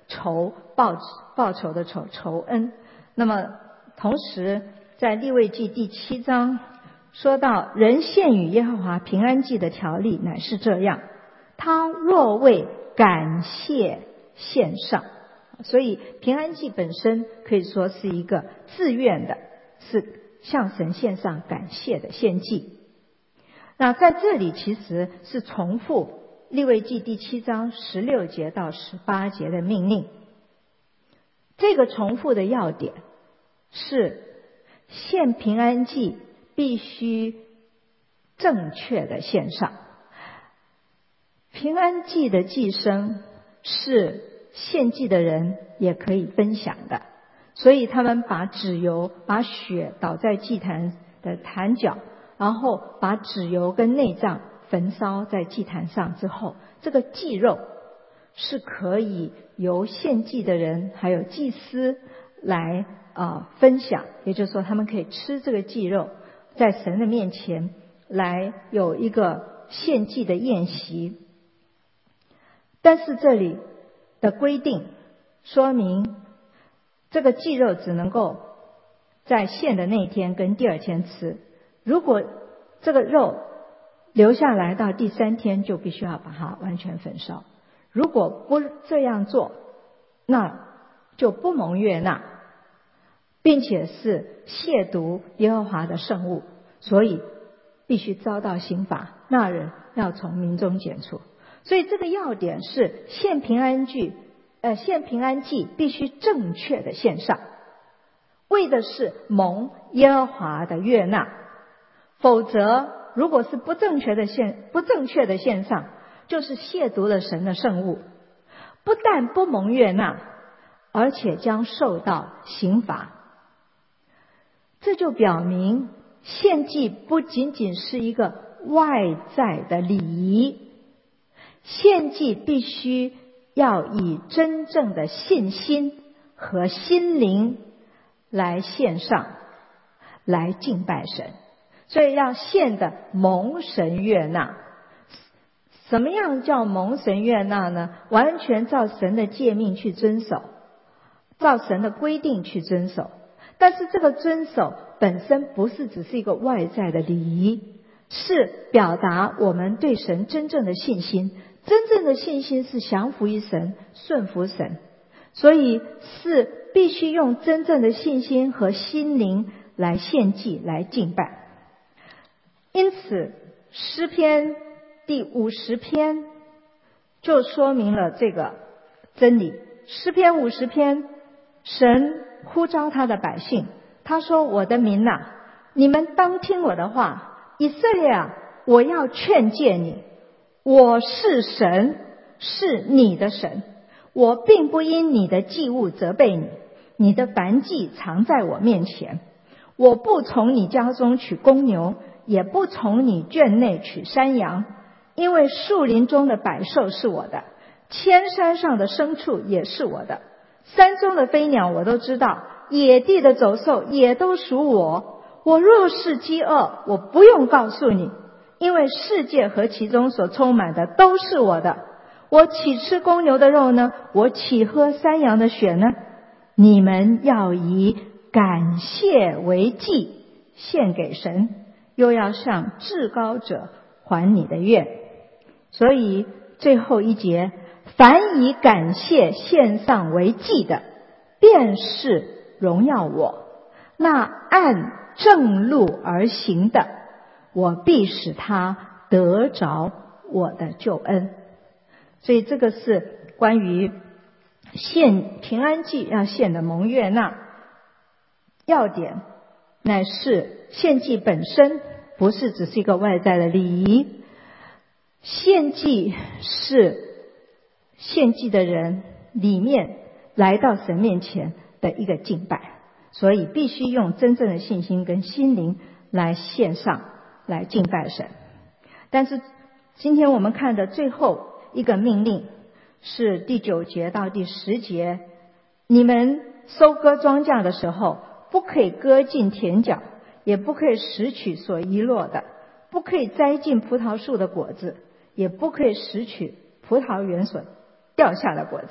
酬报报酬的酬酬恩。那么同时在利未记第七章说到，人献与耶和华平安祭的条例乃是这样，他若为感谢献上。所以平安祭本身可以说是一个自愿的，是向神献上感谢的献祭。那在这里其实是重复利未记第七章十六节到十八节的命令。这个重复的要点是献平安祭必须正确的献上。平安祭的祭牲是献祭的人也可以分享的，所以他们把脂油把血倒在祭坛的坛角，然后把脂油跟内脏焚烧在祭坛上之后，这个祭肉是可以由献祭的人还有祭司来啊、呃、分享，也就是说他们可以吃这个祭肉，在神的面前来有一个献祭的宴席。但是这里的规定说明，这个祭肉只能够在献的那天跟第二天吃，如果这个肉留下来到第三天，就必须要把它完全焚烧。如果不这样做，那就不蒙悦纳，并且是亵渎耶和华的圣物，所以必须遭到刑罚，那人要从民中剪除。所以这个要点是献平安祭，呃，献平安祭必须正确的献上，为的是蒙耶和华的悦纳。否则，如果是不正确的献，不正确的献上，就是亵渎了神的圣物，不但不蒙悦纳，而且将受到刑罚。这就表明，献祭不仅仅是一个外在的礼仪，献祭必须要以真正的信心和心灵来献上，来敬拜神。所以要献的蒙神悦纳。什么样叫蒙神悦纳呢？完全照神的诫命去遵守，照神的规定去遵守。但是这个遵守本身不是只是一个外在的礼仪，是表达我们对神真正的信心。真正的信心是降服于神，顺服神，所以是必须用真正的信心和心灵来献祭，来敬拜。因此诗篇第五十篇就说明了这个真理。诗篇五十篇，神呼召他的百姓，他说，我的民啊，你们当听我的话，以色列啊，我要劝诫你，我是神，是你的神，我并不因你的祭物责备你，你的燔祭常在我面前，我不从你家中取公牛，也不从你圈内取山羊，因为树林中的百兽是我的，千山上的牲畜也是我的，山中的飞鸟我都知道，野地的走兽也都属我。我若是饥饿，我不用告诉你，因为世界和其中所充满的都是我的。我岂吃公牛的肉呢？我岂喝山羊的血呢？你们要以感谢为祭献给神，又要向至高者还你的愿。所以最后一节，凡以感谢献上为祭的，便是荣耀我；那按正路而行的，我必使他得着我的救恩。所以这个是关于献平安祭要献的蒙悦纳要点，乃是献祭本身不是只是一个外在的礼仪，献祭是献祭的人里面来到神面前的一个敬拜，所以必须用真正的信心跟心灵来献上，来敬拜神。但是今天我们看的最后一个命令是第九节到第十节，你们收割庄稼的时候，不可以割尽田角，也不可以拾取所遗落的，不可以摘尽葡萄树的果子，也不可以拾取葡萄园所掉下的果子，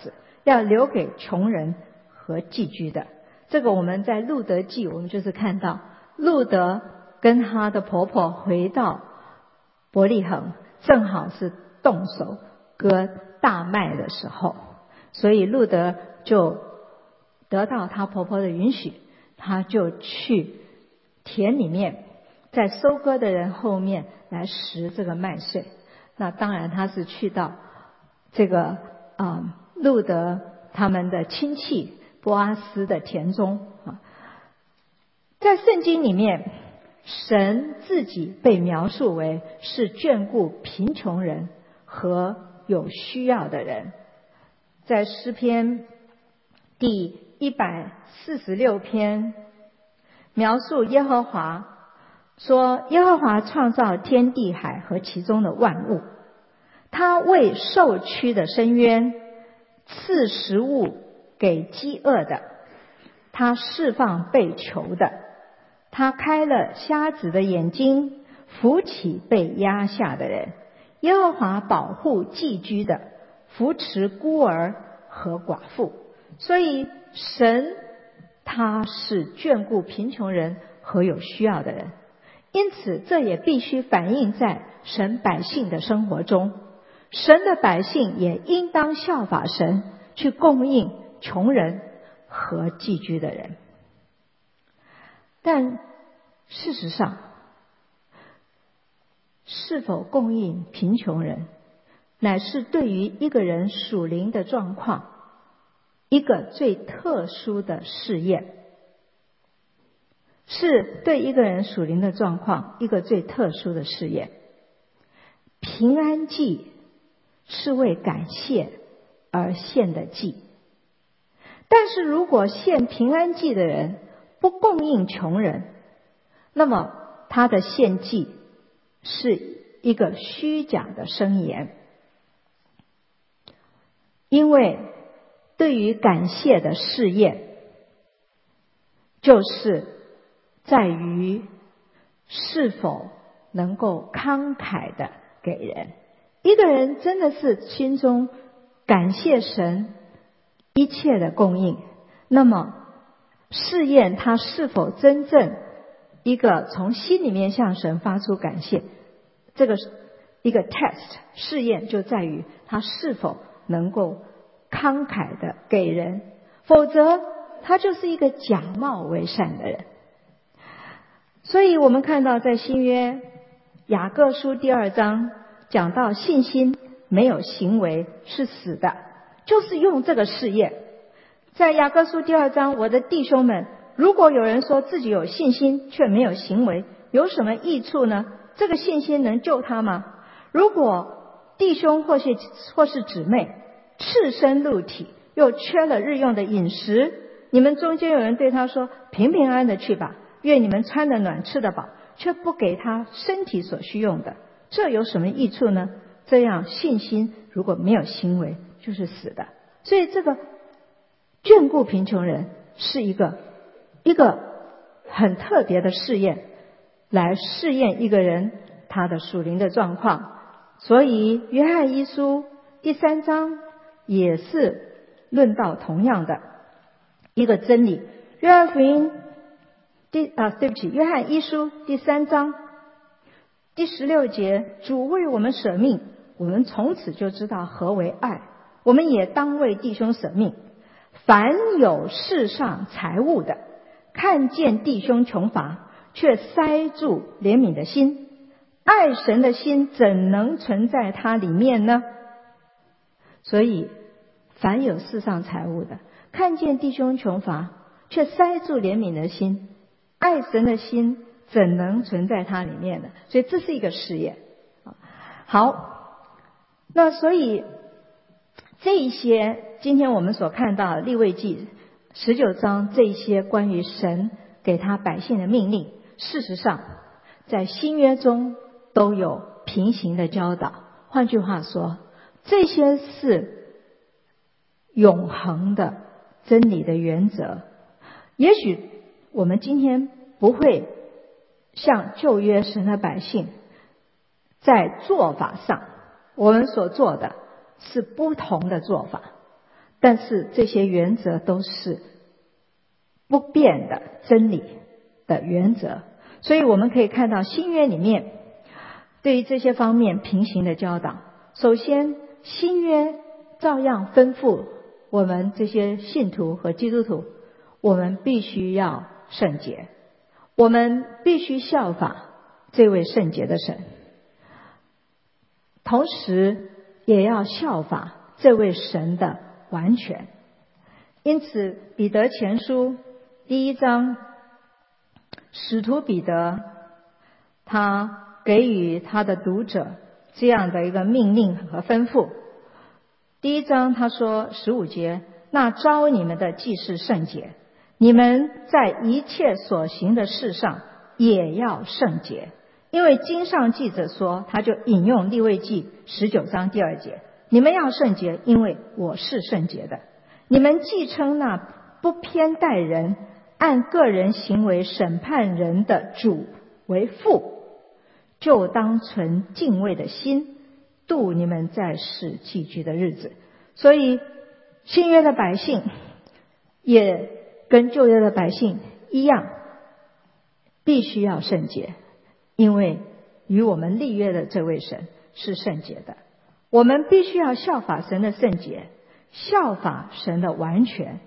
要留给穷人和寄居的。这个我们在路德记，我们就是看到路德跟她的婆婆回到伯利恒，正好是动手割大麦的时候，所以路德就得到她婆婆的允许，她就去田里面，在收割的人后面来拾这个麦穗。那当然她是去到这个啊、呃、路德他们的亲戚波阿斯的田中啊。在圣经里面，神自己被描述为是眷顾贫穷人和有需要的人。在诗篇第一百四十六篇描述耶和华说，耶和华创造天地海和其中的万物，他为受屈的伸冤，赐食物给饥饿的，他释放被囚的，他开了瞎子的眼睛，扶起被压下的人。耶和华保护寄居的，扶持孤儿和寡妇。所以神他是眷顾贫穷人和有需要的人，因此这也必须反映在神百姓的生活中。神的百姓也应当效法神，去供应穷人和寄居的人。但事实上，是否供应贫穷人，乃是对于一个人属灵的状况一个最特殊的试验，是对一个人属灵的状况一个最特殊的试验。平安祭是为感谢而献的祭，但是如果献平安祭的人不供应穷人，那么他的献祭是一个虚假的申言。因为对于感谢的试验，就是在于是否能够慷慨的给人。一个人真的是心中感谢神一切的供应，那么试验他是否真正一个从心里面向神发出感谢，这个一个 test 试验就在于他是否能够慷慨的给人，否则他就是一个假冒为善的人。所以我们看到在新约雅各书第二章讲到信心没有行为是死的，就是用这个试验。在雅各书第二章，我的弟兄们，如果有人说自己有信心却没有行为，有什么益处呢？这个信心能救他吗？如果弟兄或是或是姊妹赤身露体，又缺了日用的饮食，你们中间有人对他说，平平安安的去吧，愿你们穿得暖吃得饱，却不给他身体所需用的，这有什么益处呢？这样信心如果没有行为就是死的。所以这个眷顾贫穷人是一个一个很特别的试验，来试验一个人他的属灵的状况。所以约翰一书第三章也是论到同样的一个真理。约翰福音第啊，对不起，约翰一书第三章第十六节，主为我们舍命，我们从此就知道何为爱，我们也当为弟兄舍命。凡有世上财物的，看见弟兄穷乏，却塞住怜悯的心，爱神的心怎能存在他里面呢？所以凡有世上财物的，看见弟兄穷乏，却塞住怜悯的心，爱神的心怎能存在他里面呢？所以这是一个试验。好，那所以这一些今天我们所看到的利未记十九章这一些关于神给他百姓的命令，事实上在新约中都有平行的教导。换句话说，这些是永恒的真理的原则。也许我们今天不会像旧约神的百姓，在做法上我们所做的是不同的做法， 但是这些原则都是不变的真理的原则。所以我们可以看到新约里面对于这些方面平行的教导。首先，新约照样吩咐我们这些信徒和基督徒，我们必须要圣洁，我们必须效法这位圣洁的神，同时也要效法这位神的完全。因此彼得前书第一章，使徒彼得他给予他的读者这样的一个命令和吩咐。第一章他说十五节，那召你们的既是圣洁，你们在一切所行的事上也要圣洁，因为经上记着说，他就引用利未记十九章第二节，你们要圣洁，因为我是圣洁的。你们既称那不偏待人，按个人行为审判人的主为父，就当存敬畏的心度你们在世寄居的日子。所以新约的百姓也跟旧约的百姓一样，必须要圣洁，因为与我们立约的这位神是圣洁的。我们必须要效法神的圣洁，效法神的完全。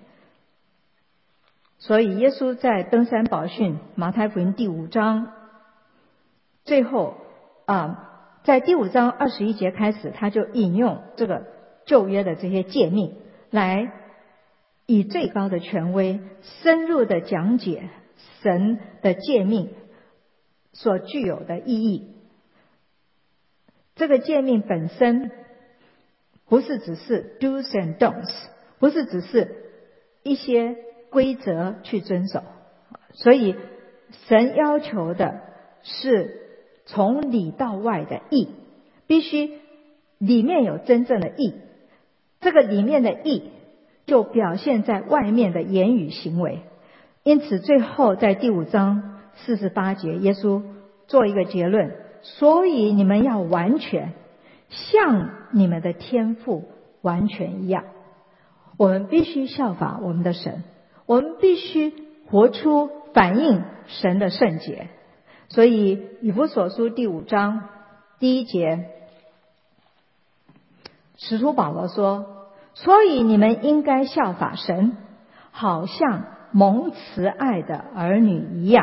所以耶稣在登山宝训马太福音第五章最后啊，在第五章二十一节开始，他就引用这个旧约的这些诫命，来以最高的权威深入的讲解神的诫命所具有的意义。这个诫命本身不是只是 do's and don'ts， 不是只是一些规则去遵守，所以神要求的是从里到外的义，必须里面有真正的义，这个里面的义就表现在外面的言语行为。因此最后在第五章四十八节，耶稣做一个结论，所以你们要完全，像你们的天父完全一样。我们必须效法我们的神，我们必须活出反映神的圣洁。所以以弗所书第五章第一节，使徒保罗说，所以你们应该效法神，好像蒙慈爱的儿女一样。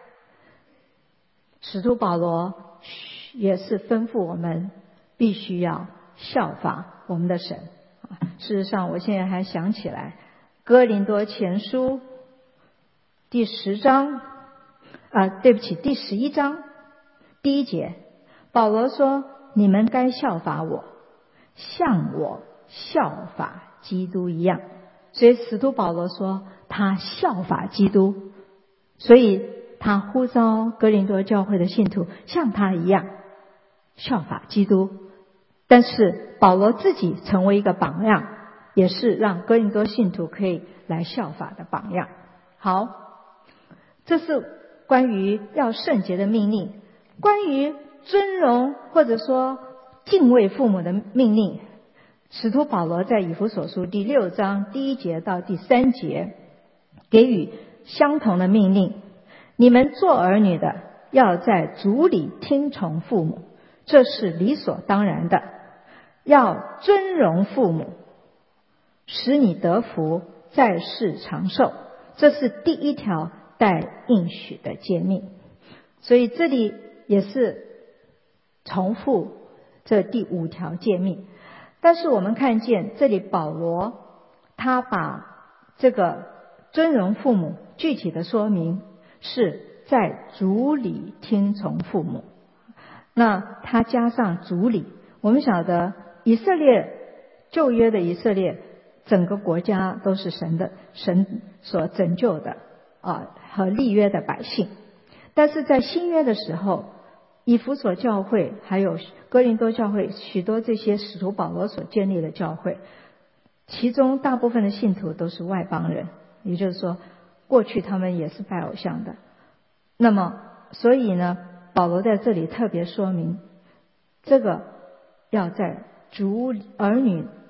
使徒保罗也是吩咐我们必须要效法我们的神。事实上我现在还想起来哥林多前书第十章啊，对不起，第十一章第一节，保罗说，你们该效法我，像我效法基督一样。所以使徒保罗说他效法基督，所以他呼召哥林多教会的信徒像他一样效法基督。但是保罗自己成为一个榜样，也是让哥林多信徒可以来效法的榜样。好，这是关于要圣洁的命令。关于尊荣或者说敬畏父母的命令，使徒保罗在以弗所书第六章第一节到第三节给予相同的命令。你们做儿女的要在主里听从父母，这是理所当然的，要尊荣父母，使你得福，在世长寿，这是第一条带应许的诫命。所以这里也是重复这第五条诫命。但是我们看见这里保罗他把这个尊荣父母具体的说明是在主里听从父母，那他加上主里。我们晓得以色列旧约的以色列整个国家都是神的神所拯救的啊和立约的百姓，但是在新约的时候，以弗所教会还有哥林多教会，许多这些使徒保罗所建立的教会，其中大部分的信徒都是外邦人，也就是说过去他们也是拜偶像的。那么所以呢，保罗在这里特别说明，这个要在主儿女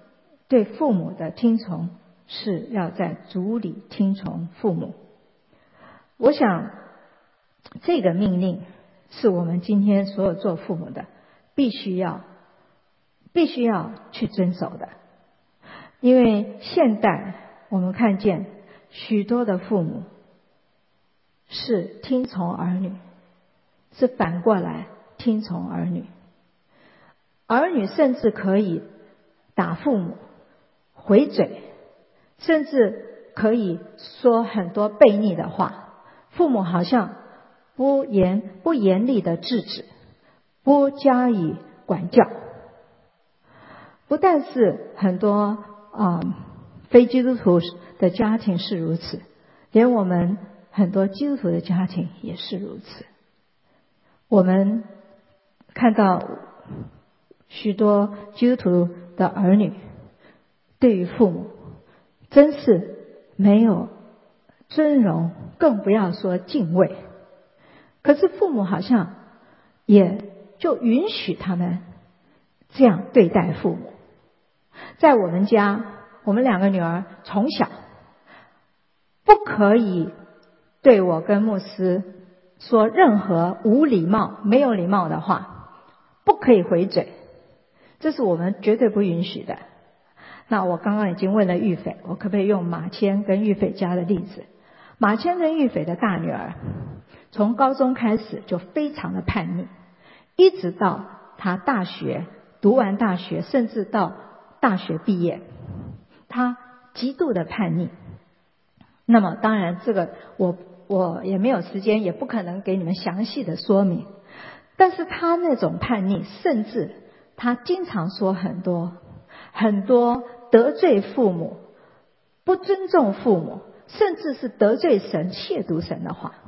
对父母的听从是要在主里听从父母。我想这个命令是我们今天所有做父母的必须要必须要去遵守的。因为现代我们看见许多的父母是听从儿女，是反过来听从儿女，儿女甚至可以打父母、回嘴，甚至可以说很多悖逆的话，父母好像不严不严厉的制止，不加以管教。不但是很多啊、呃、非基督徒的家庭是如此，连我们很多基督徒的家庭也是如此。我们看到许多基督徒的儿女对于父母真是没有尊荣，更不要说敬畏。可是父母好像也就允许他们这样对待父母。在我们家，我们两个女儿从小不可以对我跟牧师说任何无礼貌、没有礼貌的话，不可以回嘴，这是我们绝对不允许的。那我刚刚已经问了玉斐，我可不可以用马谦跟玉斐家的例子？马谦跟玉斐的大女儿从高中开始就非常的叛逆，一直到她大学读完大学，甚至到大学毕业，她极度的叛逆。那么当然这个我我也没有时间，也不可能给你们详细的说明。但是她那种叛逆，甚至她经常说很多很多得罪父母、不尊重父母，甚至是得罪神、亵渎神的话。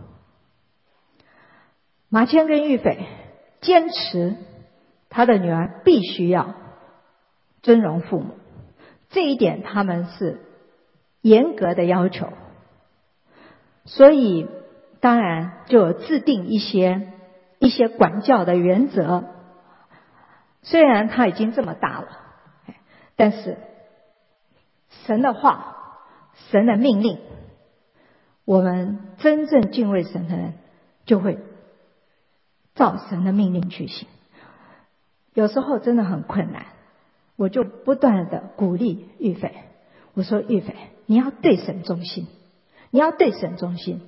马谦跟玉斐坚持他的女儿必须要尊荣父母，这一点他们是严格的要求。所以当然就有制定一些一些管教的原则。虽然他已经这么大了，但是神的话、神的命令，我们真正敬畏神的人就会照神的命令去行。有时候真的很困难，我就不断的鼓励玉斐，我说玉斐，你要对神忠心，你要对神忠心。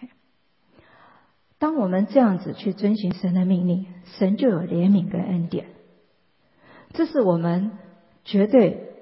当我们这样子去遵行神的命令，神就有怜悯跟恩典。这是我们绝对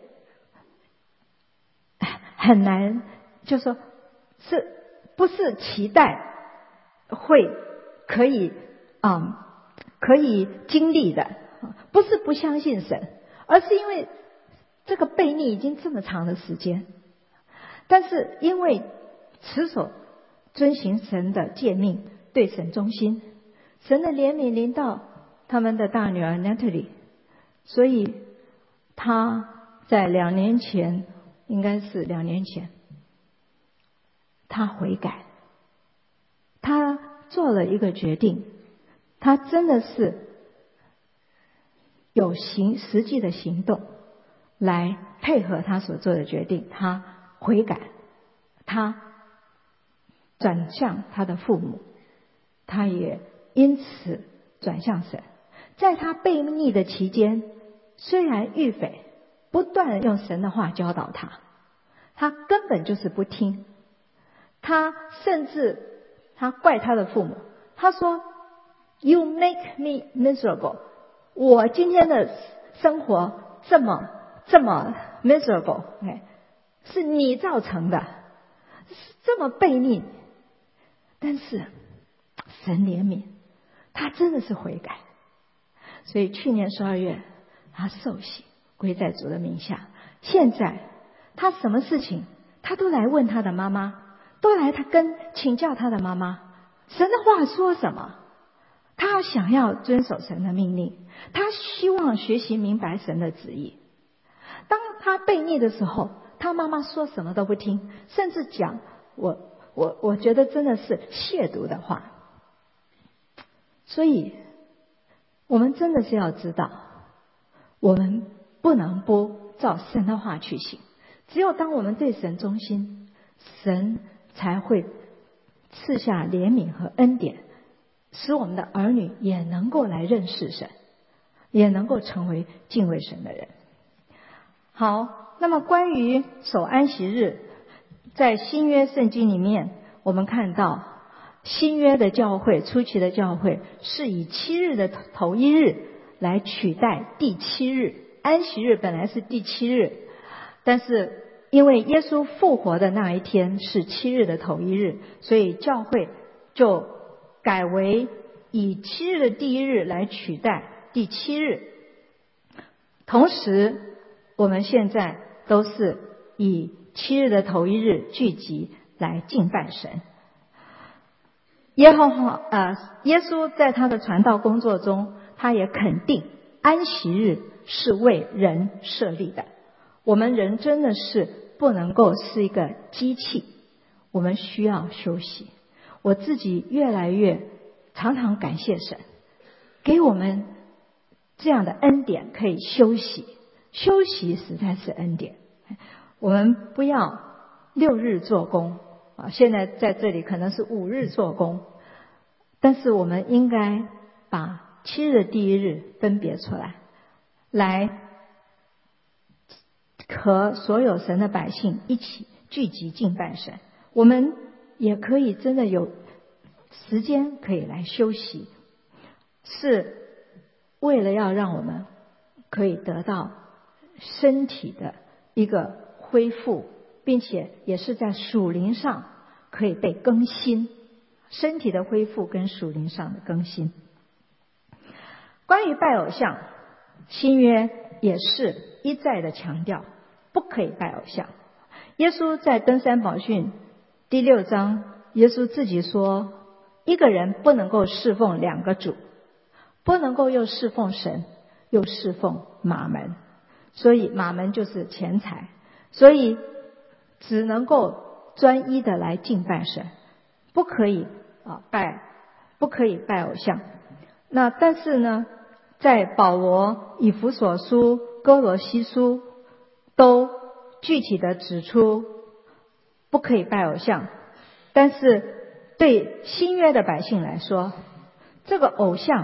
很难，就说是不是期待会可以啊、嗯、可以经历的，不是不相信神，而是因为这个悖逆已经这么长的时间。但是因为持守遵行神的诫命，对神忠心，神的怜悯临到他们的大女儿 Natalie， 所以她在两年前，应该是两年前，她悔改，她做了一个决定，她真的是有行实际的行动来配合她所做的决定。她悔改，她转向她的父母，她也因此转向神。在她悖逆的期间，虽然玉斐不断用神的话教导她，她根本就是不听。她甚至她怪她的父母，她说 You make me miserable， 我今天的生活这么这么 miserable， 是你造成的，这么悖逆。但是神怜悯，他真的是悔改。所以去年十二月他受洗归在主的名下，现在他什么事情他都来问他的妈妈，都来他跟请教他的妈妈神的话说什么，他想要遵守神的命令，他希望学习明白神的旨意。当他悖逆的时候，他妈妈说什么都不听，甚至讲我我我觉得真的是亵渎的话。所以我们真的是要知道，我们不能不照神的话去行。只有当我们对神忠心，神才会赐下怜悯和恩典，使我们的儿女也能够来认识神，也能够成为敬畏神的人。好，那么关于守安息日，在新约圣经里面，我们看到新约的教会，初期的教会是以七日的头一日来取代第七日。安息日本来是第七日，但是因为耶稣复活的那一天是七日的头一日，所以教会就改为以七日的第一日来取代第七日。同时我们现在都是以七日的头一日聚集来敬拜神。耶和华呃，耶稣在他的传道工作中，他也肯定安息日是为人设立的。我们人真的是不能够是一个机器，我们需要休息。我自己越来越常常感谢神，给我们这样的恩典可以休息。休息实在是恩典。我们不要六日做工啊，现在在这里可能是五日做工，但是我们应该把七日的第一日分别出来，来和所有神的百姓一起聚集敬拜神。我们也可以真的有时间可以来休息，是为了要让我们可以得到身体的一个恢复，并且也是在属灵上可以被更新，身体的恢复跟属灵上的更新。关于拜偶像，新约也是一再的强调不可以拜偶像。耶稣在登山宝训第六章，耶稣自己说，一个人不能够侍奉两个主，不能够又侍奉神又侍奉马门。所以马门就是钱财，所以只能够专一的来敬拜神，不可以啊拜，不可以拜偶像。那但是呢，在保罗、以弗所书、哥罗西书都具体的指出不可以拜偶像。但是对新约的百姓来说，这个偶像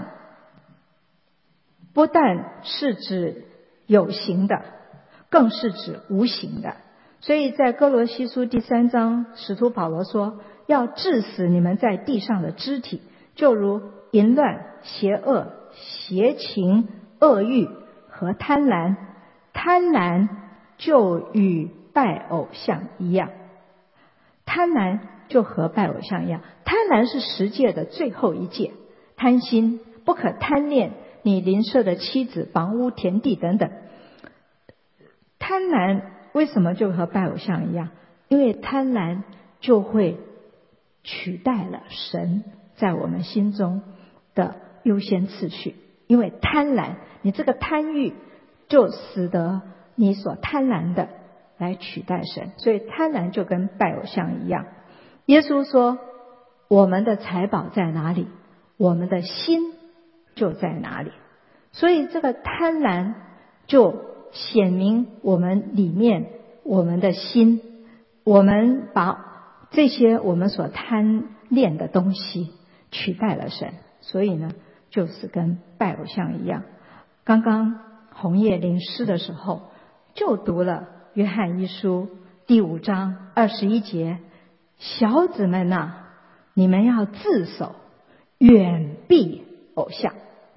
不但是指有形的，更是指无形的。所以在哥罗西书第三章，使徒保罗说，要治死你们在地上的肢体，就如淫乱、邪恶、邪情、恶欲和贪婪。贪婪就与拜偶像一样，贪婪就和拜偶像一样。贪婪是十诫的最后一诫，贪心，不可贪恋你邻舍的妻子、房屋、田地等等。贪婪为什么就和拜偶像一样？因为贪婪就会取代了神在我们心中的优先次序。因为贪婪，你这个贪欲就使得你所贪婪的来取代神，所以贪婪就跟拜偶像一样。耶稣说，我们的财宝在哪里，我们的心就在哪里。所以这个贪婪就显明我们里面我们的心，我们把这些我们所贪恋的东西取代了神，所以呢就是跟拜偶像一样。刚刚红叶领诗的时候就读了约翰一书第五章二十一节，小子们啊，你们要自守，远避偶像。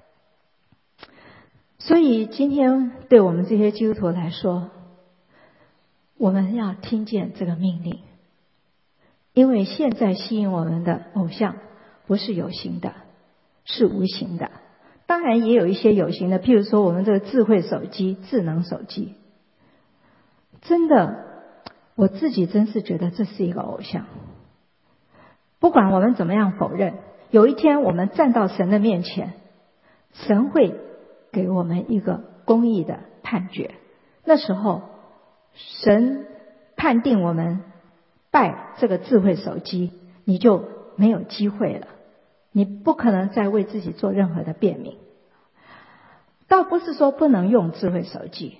所以今天对我们这些基督徒来说，我们要听见这个命令，因为现在吸引我们的偶像不是有形的，是无形的。当然也有一些有形的，譬如说我们这个智慧手机、智能手机，真的我自己真是觉得这是一个偶像。不管我们怎么样否认，有一天我们站到神的面前，神会给我们一个公义的判决。那时候神判定我们拜这个智慧手机，你就没有机会了，你不可能再为自己做任何的辩明。倒不是说不能用智慧手机，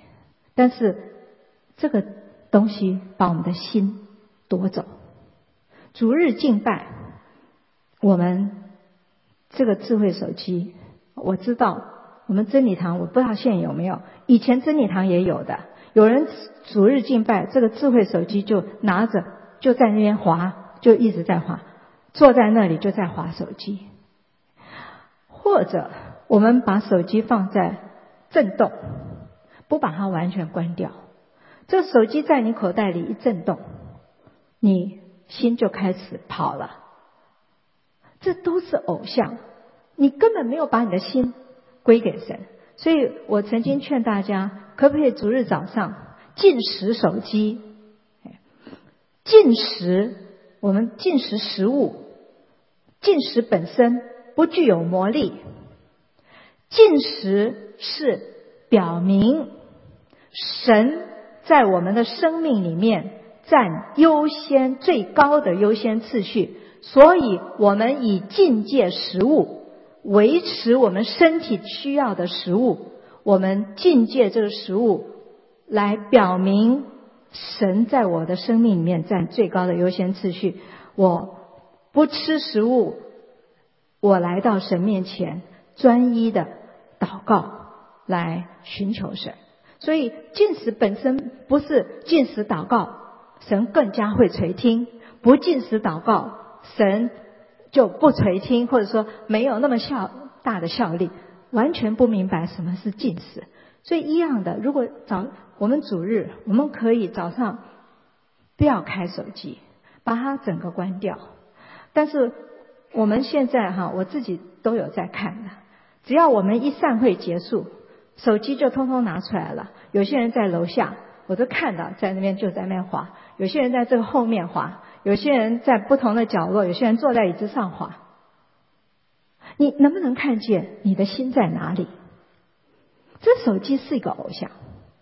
但是这个东西把我们的心夺走。主日敬拜，我们这个智慧手机，我知道我们真理堂，我不知道现在有没有，以前真理堂也有的，有人主日敬拜，这个智慧手机就拿着就在那边滑，就一直在滑，坐在那里就在滑手机。或者我们把手机放在震动，不把它完全关掉，这手机在你口袋里一震动，你心就开始跑了。这都是偶像，你根本没有把你的心归给神。所以我曾经劝大家，可不可以主日早上禁食手机？禁食，我们禁食食物，禁食本身不具有魔力，禁食是表明神在我们的生命里面占优先最高的优先次序，所以我们以禁戒食物维持我们身体需要的食物，我们禁戒这个食物来表明神在我的生命里面占最高的优先次序。我不吃食物，我来到神面前专一的祷告来寻求神。所以禁食本身不是禁食祷告神更加会垂听，不禁食祷告神就不垂听，或者说没有那么效大的效力，完全不明白什么是禁食。所以一样的，如果早我们主日，我们可以早上不要开手机，把它整个关掉。但是我们现在哈，我自己都有在看的，只要我们一散会结束，手机就通通拿出来了。有些人在楼下，我都看到在那边就在那边滑，有些人在这个后面滑，有些人在不同的角落，有些人坐在椅子上滑。你能不能看见你的心在哪里？这手机是一个偶像。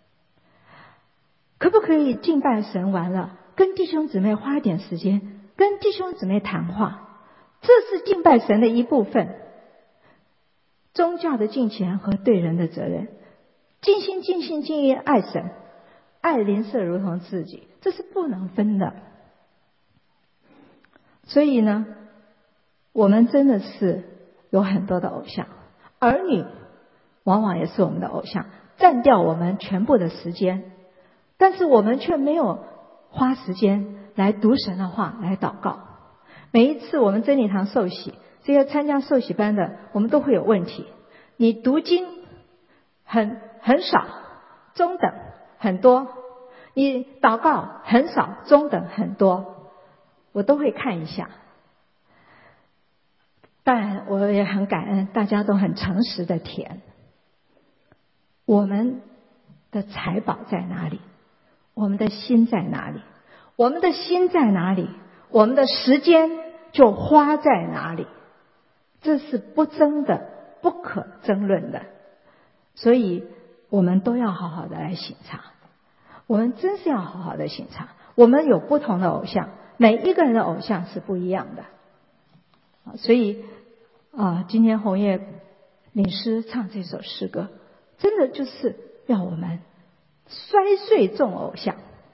可不可以敬拜神完了，跟弟兄姊妹花一点时间，跟弟兄姊妹谈话？这是敬拜神的一部分。宗教的敬虔和对人的责任，尽心尽心尽意爱神，爱邻舍如同自己，这是不能分的。所以呢，我们真的是有很多的偶像，儿女往往也是我们的偶像，占掉我们全部的时间，但是我们却没有花时间来读神的话，来祷告。每一次我们真理堂受洗，这些参加受洗班的，我们都会有问题。你读经很很少，中等很多；你祷告很少，中等很多。我都会看一下。当然，我也很感恩，大家都很诚实的填。我们的财宝在哪里？我们的心在哪里？我们的心在哪里？我们的时间就花在哪里？这是不争的，不可争论的。所以我们都要好好的来省察，我们真是要好好的省察。我们有不同的偶像，每一个人的偶像是不一样的。所以啊，今天红叶领诗唱这首诗歌，真的就是要我们摔碎众偶像，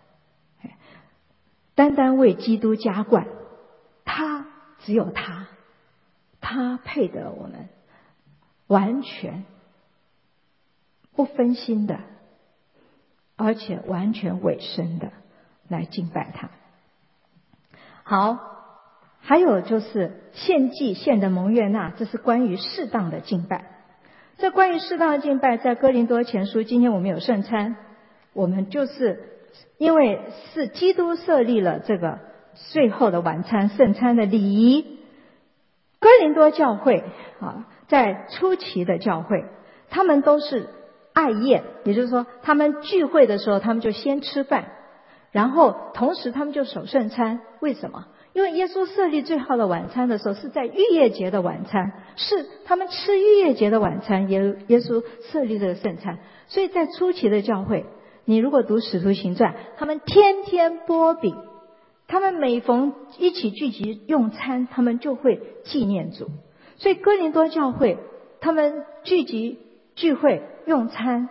单单为基督加冠，他只有他，他配得我们完全不分心的，而且完全委身的来敬拜他。好，还有就是献祭献的蒙悦纳，这是关于适当的敬拜。这关于适当的敬拜，在哥林多前书，今天我们有圣餐，我们就是因为是基督设立了这个最后的晚餐圣餐的礼仪。哥林多教会啊，在初期的教会，他们都是爱宴，也就是说他们聚会的时候，他们就先吃饭，然后同时他们就守圣餐。为什么？因为耶稣设立最后的晚餐的时候，是在逾越节的晚餐，是他们吃逾越节的晚餐，耶耶稣设立这个圣餐。所以在初期的教会，你如果读使徒行传，他们天天擘饼，他们每逢一起聚集用餐，他们就会纪念主。所以哥林多教会他们聚集聚会用餐，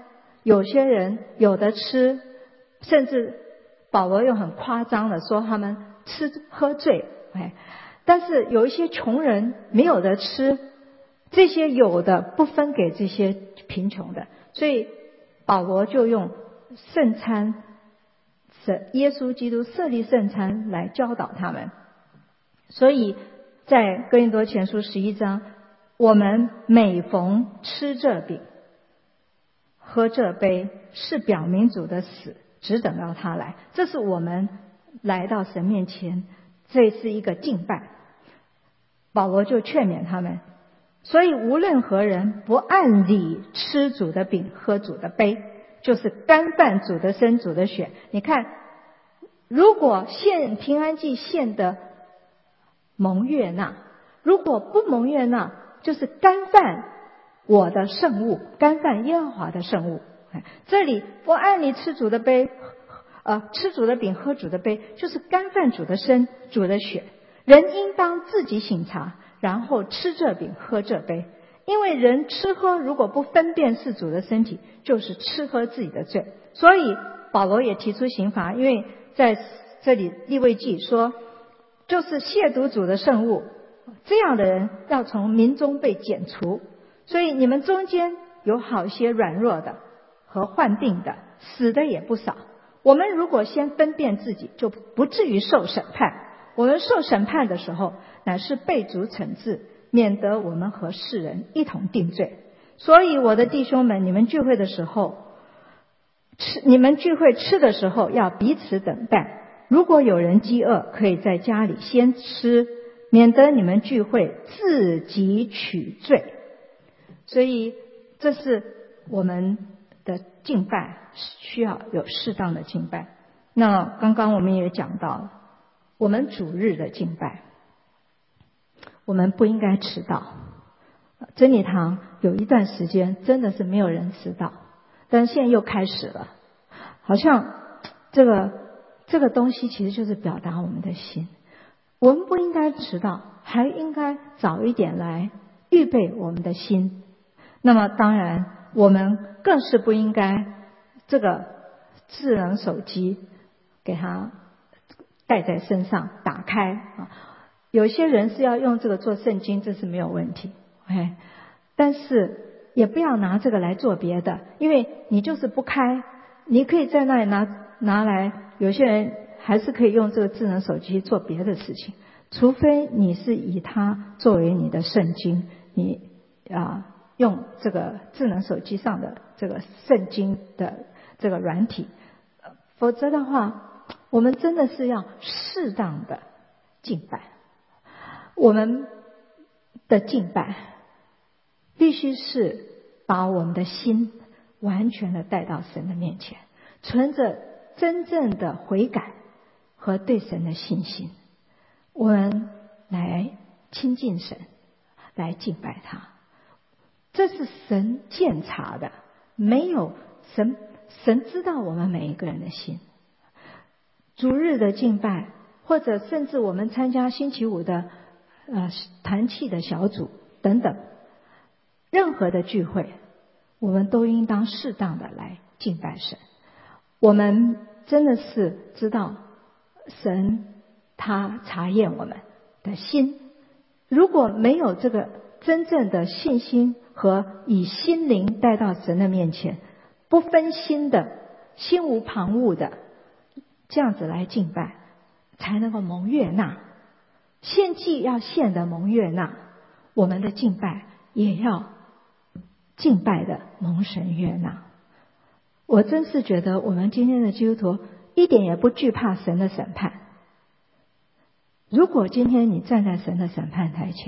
有些人有的吃，甚至保罗又很夸张的说他们吃喝醉，哎，但是有一些穷人没有的吃，这些有的不分给这些贫穷的，所以保罗就用圣餐，耶稣基督设立圣餐来教导他们。所以在哥林多前书十一章，我们每逢吃这饼喝这杯，是表明主的死，只等到他来。这是我们来到神面前，这是一个敬拜。保罗就劝勉他们，所以无论何人不按理吃主的饼喝主的杯，就是干犯主的身主的血。你看，如果献平安祭献的蒙悦纳，如果不蒙悦纳，就是干犯我的圣物，干犯耶和华的圣物。这里不按理吃主的杯，呃，吃主的饼喝主的杯，就是干犯主的身主的血。人应当自己省察，然后吃这饼喝这杯。因为人吃喝如果不分辨是主的身体，就是吃喝自己的罪。所以保罗也提出刑罚，因为在这里利未记说，就是亵渎主的圣物，这样的人要从民中被剪除。所以你们中间有好些软弱的和患病的，死的也不少。我们如果先分辨自己，就不至于受审判。我们受审判的时候，乃是被主惩治，免得我们和世人一同定罪。所以我的弟兄们，你们聚会的时候吃，你们聚会吃的时候要彼此等待。如果有人饥饿，可以在家里先吃，免得你们聚会自己取罪。所以这是我们的敬拜，需要有适当的敬拜。那刚刚我们也讲到了，我们主日的敬拜，我们不应该迟到。真理堂有一段时间真的是没有人迟到，但是现在又开始了。好像这个这个东西其实就是表达我们的心，我们不应该迟到，还应该早一点来预备我们的心。那么当然我们更是不应该这个智能手机给它带在身上打开啊。有些人是要用这个做圣经，这是没有问题，哎，但是也不要拿这个来做别的，因为你就是不开，你可以在那里拿拿来，有些人还是可以用这个智能手机做别的事情，除非你是以它作为你的圣经，你啊用这个智能手机上的这个圣经的这个软体，否则的话，我们真的是要适当的敬拜。我们的敬拜必须是把我们的心完全的带到神的面前，存着真正的悔改和对神的信心，我们来亲近神，来敬拜他。这是神鉴察的，没有神神知道我们每一个人的心。主日的敬拜，或者甚至我们参加星期五的呃团契的小组等等，任何的聚会，我们都应当适当的来敬拜神。我们真的是知道神他查验我们的心，如果没有这个真正的信心和以心灵带到神的面前，不分心的，心无旁骛的这样子来敬拜，才能够蒙悦纳。献祭要献的蒙悦纳，我们的敬拜也要敬拜的蒙神悦纳。我真是觉得我们今天的基督徒一点也不惧怕神的审判。如果今天你站在神的审判台前，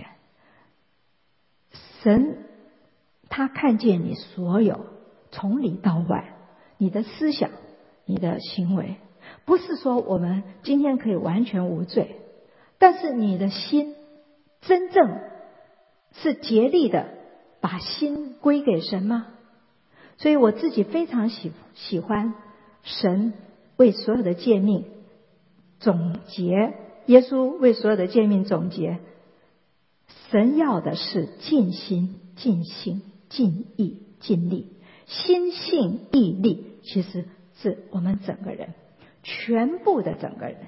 神他看见你所有从里到外，你的思想，你的行为，不是说我们今天可以完全无罪，但是你的心真正是竭力的把心归给神吗？所以我自己非常喜喜欢神为所有的诫命总结，耶稣为所有的诫命总结，神要的是尽心尽心尽意尽力， 心性毅力，其实是我们整个人，全部的整个人。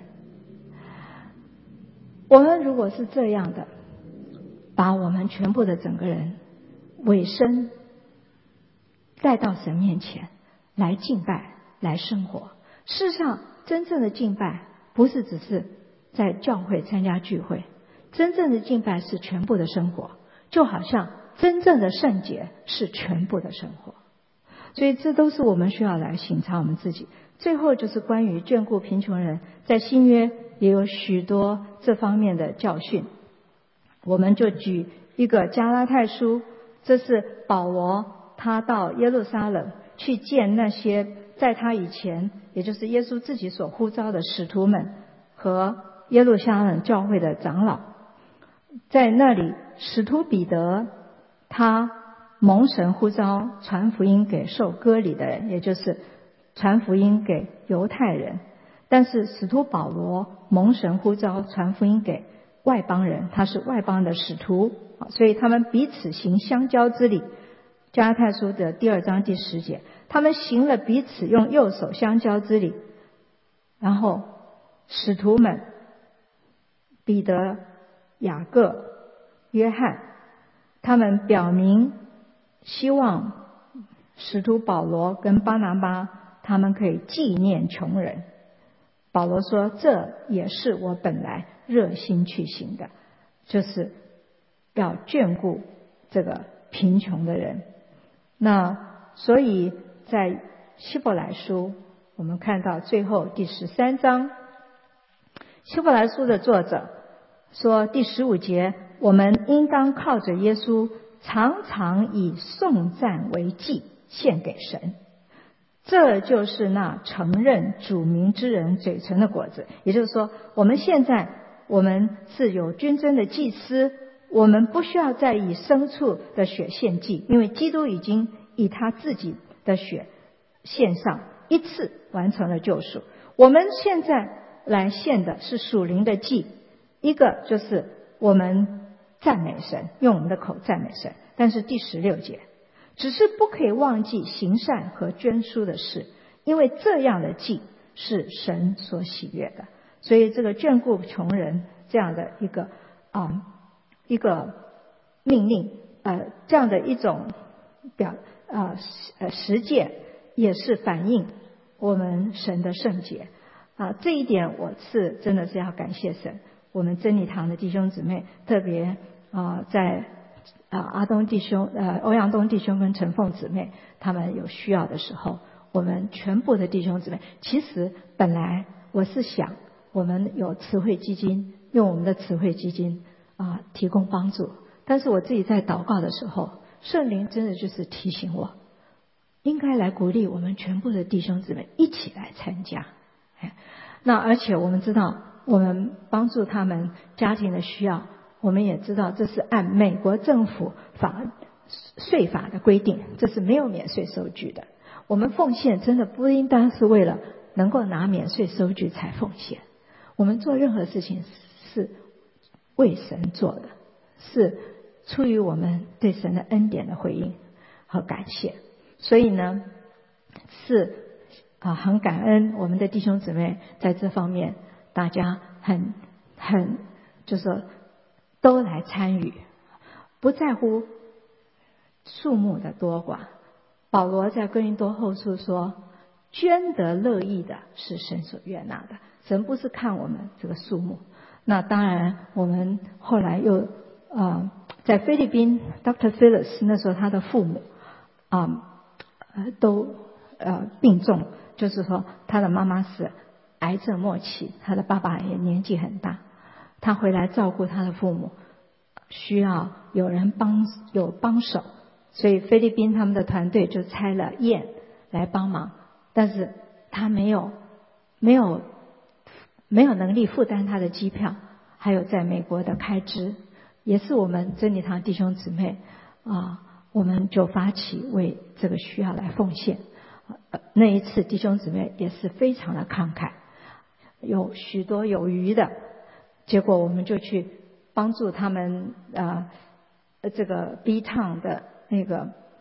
我们如果是这样的，把我们全部的整个人委身带到神面前来敬拜，来生活。事实上，真正的敬拜不是只是在教会参加聚会，真正的敬拜是全部的生活，就好像真正的圣洁是全部的生活。所以这都是我们需要来省察我们自己。最后就是关于眷顾贫穷人，在新约也有许多这方面的教训。我们就举一个加拉太书，这是保罗他到耶路撒冷去见那些在他以前，也就是耶稣自己所呼召的使徒们和耶路撒冷教会的长老。在那里，使徒彼得他蒙神呼召传福音给受割礼的人，也就是传福音给犹太人。但是使徒保罗蒙神呼召传福音给外邦人，他是外邦的使徒，所以他们彼此行相交之礼。加拉太书的第二章第十节，他们行了彼此用右手相交之礼。然后使徒们彼得、雅各、约翰，他们表明希望使徒保罗跟巴拿巴他们可以纪念穷人。保罗说，这也是我本来热心去行的，就是要眷顾这个贫穷的人。那所以在希伯来书，我们看到最后第十三章，希伯来书的作者说，第十五节，我们应当靠着耶稣，常常以颂赞为祭献给神，这就是那承认主名之人嘴唇的果子。也就是说，我们现在我们是有君尊的祭司，我们不需要再以牲畜的血献祭，因为基督已经以他自己的血献上，一次完成了救赎。我们现在来献的是属灵的祭，一个就是我们赞美神，用我们的口赞美神。但是第十六节，只是不可以忘记行善和捐书的事，因为这样的祭是神所喜悦的。所以这个眷顾穷人这样的一个啊、嗯、一个命令，呃这样的一种表啊呃实践，也是反映我们神的圣洁啊。这一点我是真的是要感谢神。我们真理堂的弟兄姊妹，特别啊在啊阿东弟兄呃欧阳东弟兄跟陈凤姊妹，他们有需要的时候，我们全部的弟兄姊妹，其实本来我是想我们有慈惠基金，用我们的慈惠基金啊提供帮助，但是我自己在祷告的时候，圣灵真的就是提醒我，应该来鼓励我们全部的弟兄姊妹一起来参加。那而且我们知道，我们帮助他们家庭的需要，我们也知道这是按美国政府法税法的规定，这是没有免税收据的。我们奉献真的不应当是为了能够拿免税收据才奉献，我们做任何事情是为神做的，是出于我们对神的恩典的回应和感谢。所以呢，是啊，很感恩我们的弟兄姊妹在这方面，大家很很就是说都来参与，不在乎数目的多寡。保罗在哥林多后书说，捐得乐意的是神所悦纳的，神不是看我们这个数目。那当然我们后来又呃在菲律宾 Doctor Phillips 那时候他的父母啊、呃、都呃病重，就是说他的妈妈是癌症末期，他的爸爸也年纪很大，他回来照顾他的父母，需要有人帮有帮手，所以菲律宾他们的团队就差了燕来帮忙，但是他没有没有没有能力负担他的机票，还有在美国的开支，也是我们真理堂弟兄姊妹啊，我们就发起为这个需要来奉献。那一次弟兄姊妹也是非常的慷慨，有许多有余的，结果我们就去帮助他们啊、呃，这个 B Town 的那个啊、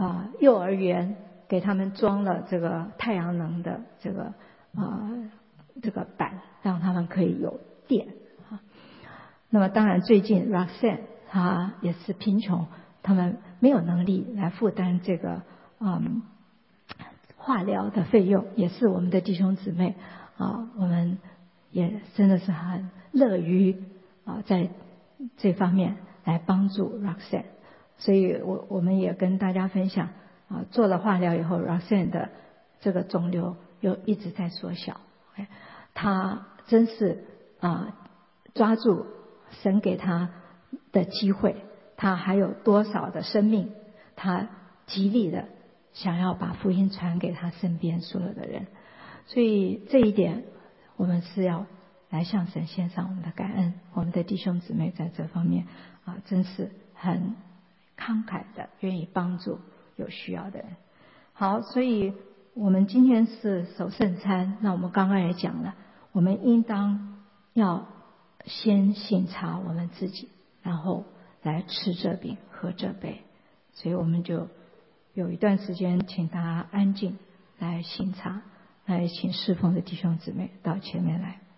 啊、呃、幼儿园给他们装了这个太阳能的这个啊、呃、这个板，让他们可以有电啊。那么当然最近 Roxanne 她也是贫穷，他们没有能力来负担这个嗯化疗的费用，也是我们的弟兄姊妹啊，我们也真的是很乐于啊在这方面来帮助 Roxanne。所以我我们也跟大家分享啊，做了化疗以后 Roxanne 的这个肿瘤又一直在缩小，他真是啊抓住神给他的机会，他还有多少的生命，他极力的想要把福音传给他身边所有的人。所以这一点我们是要来向神献上我们的感恩。我们的弟兄姊妹在这方面啊，真是很慷慨的愿意帮助有需要的人。好，所以我们今天是守圣餐，那我们刚刚也讲了，我们应当要先省察我们自己，然后来吃这饼喝这杯。所以我们就有一段时间请大家安静来省察，来请侍奉的弟兄姊妹到前面来。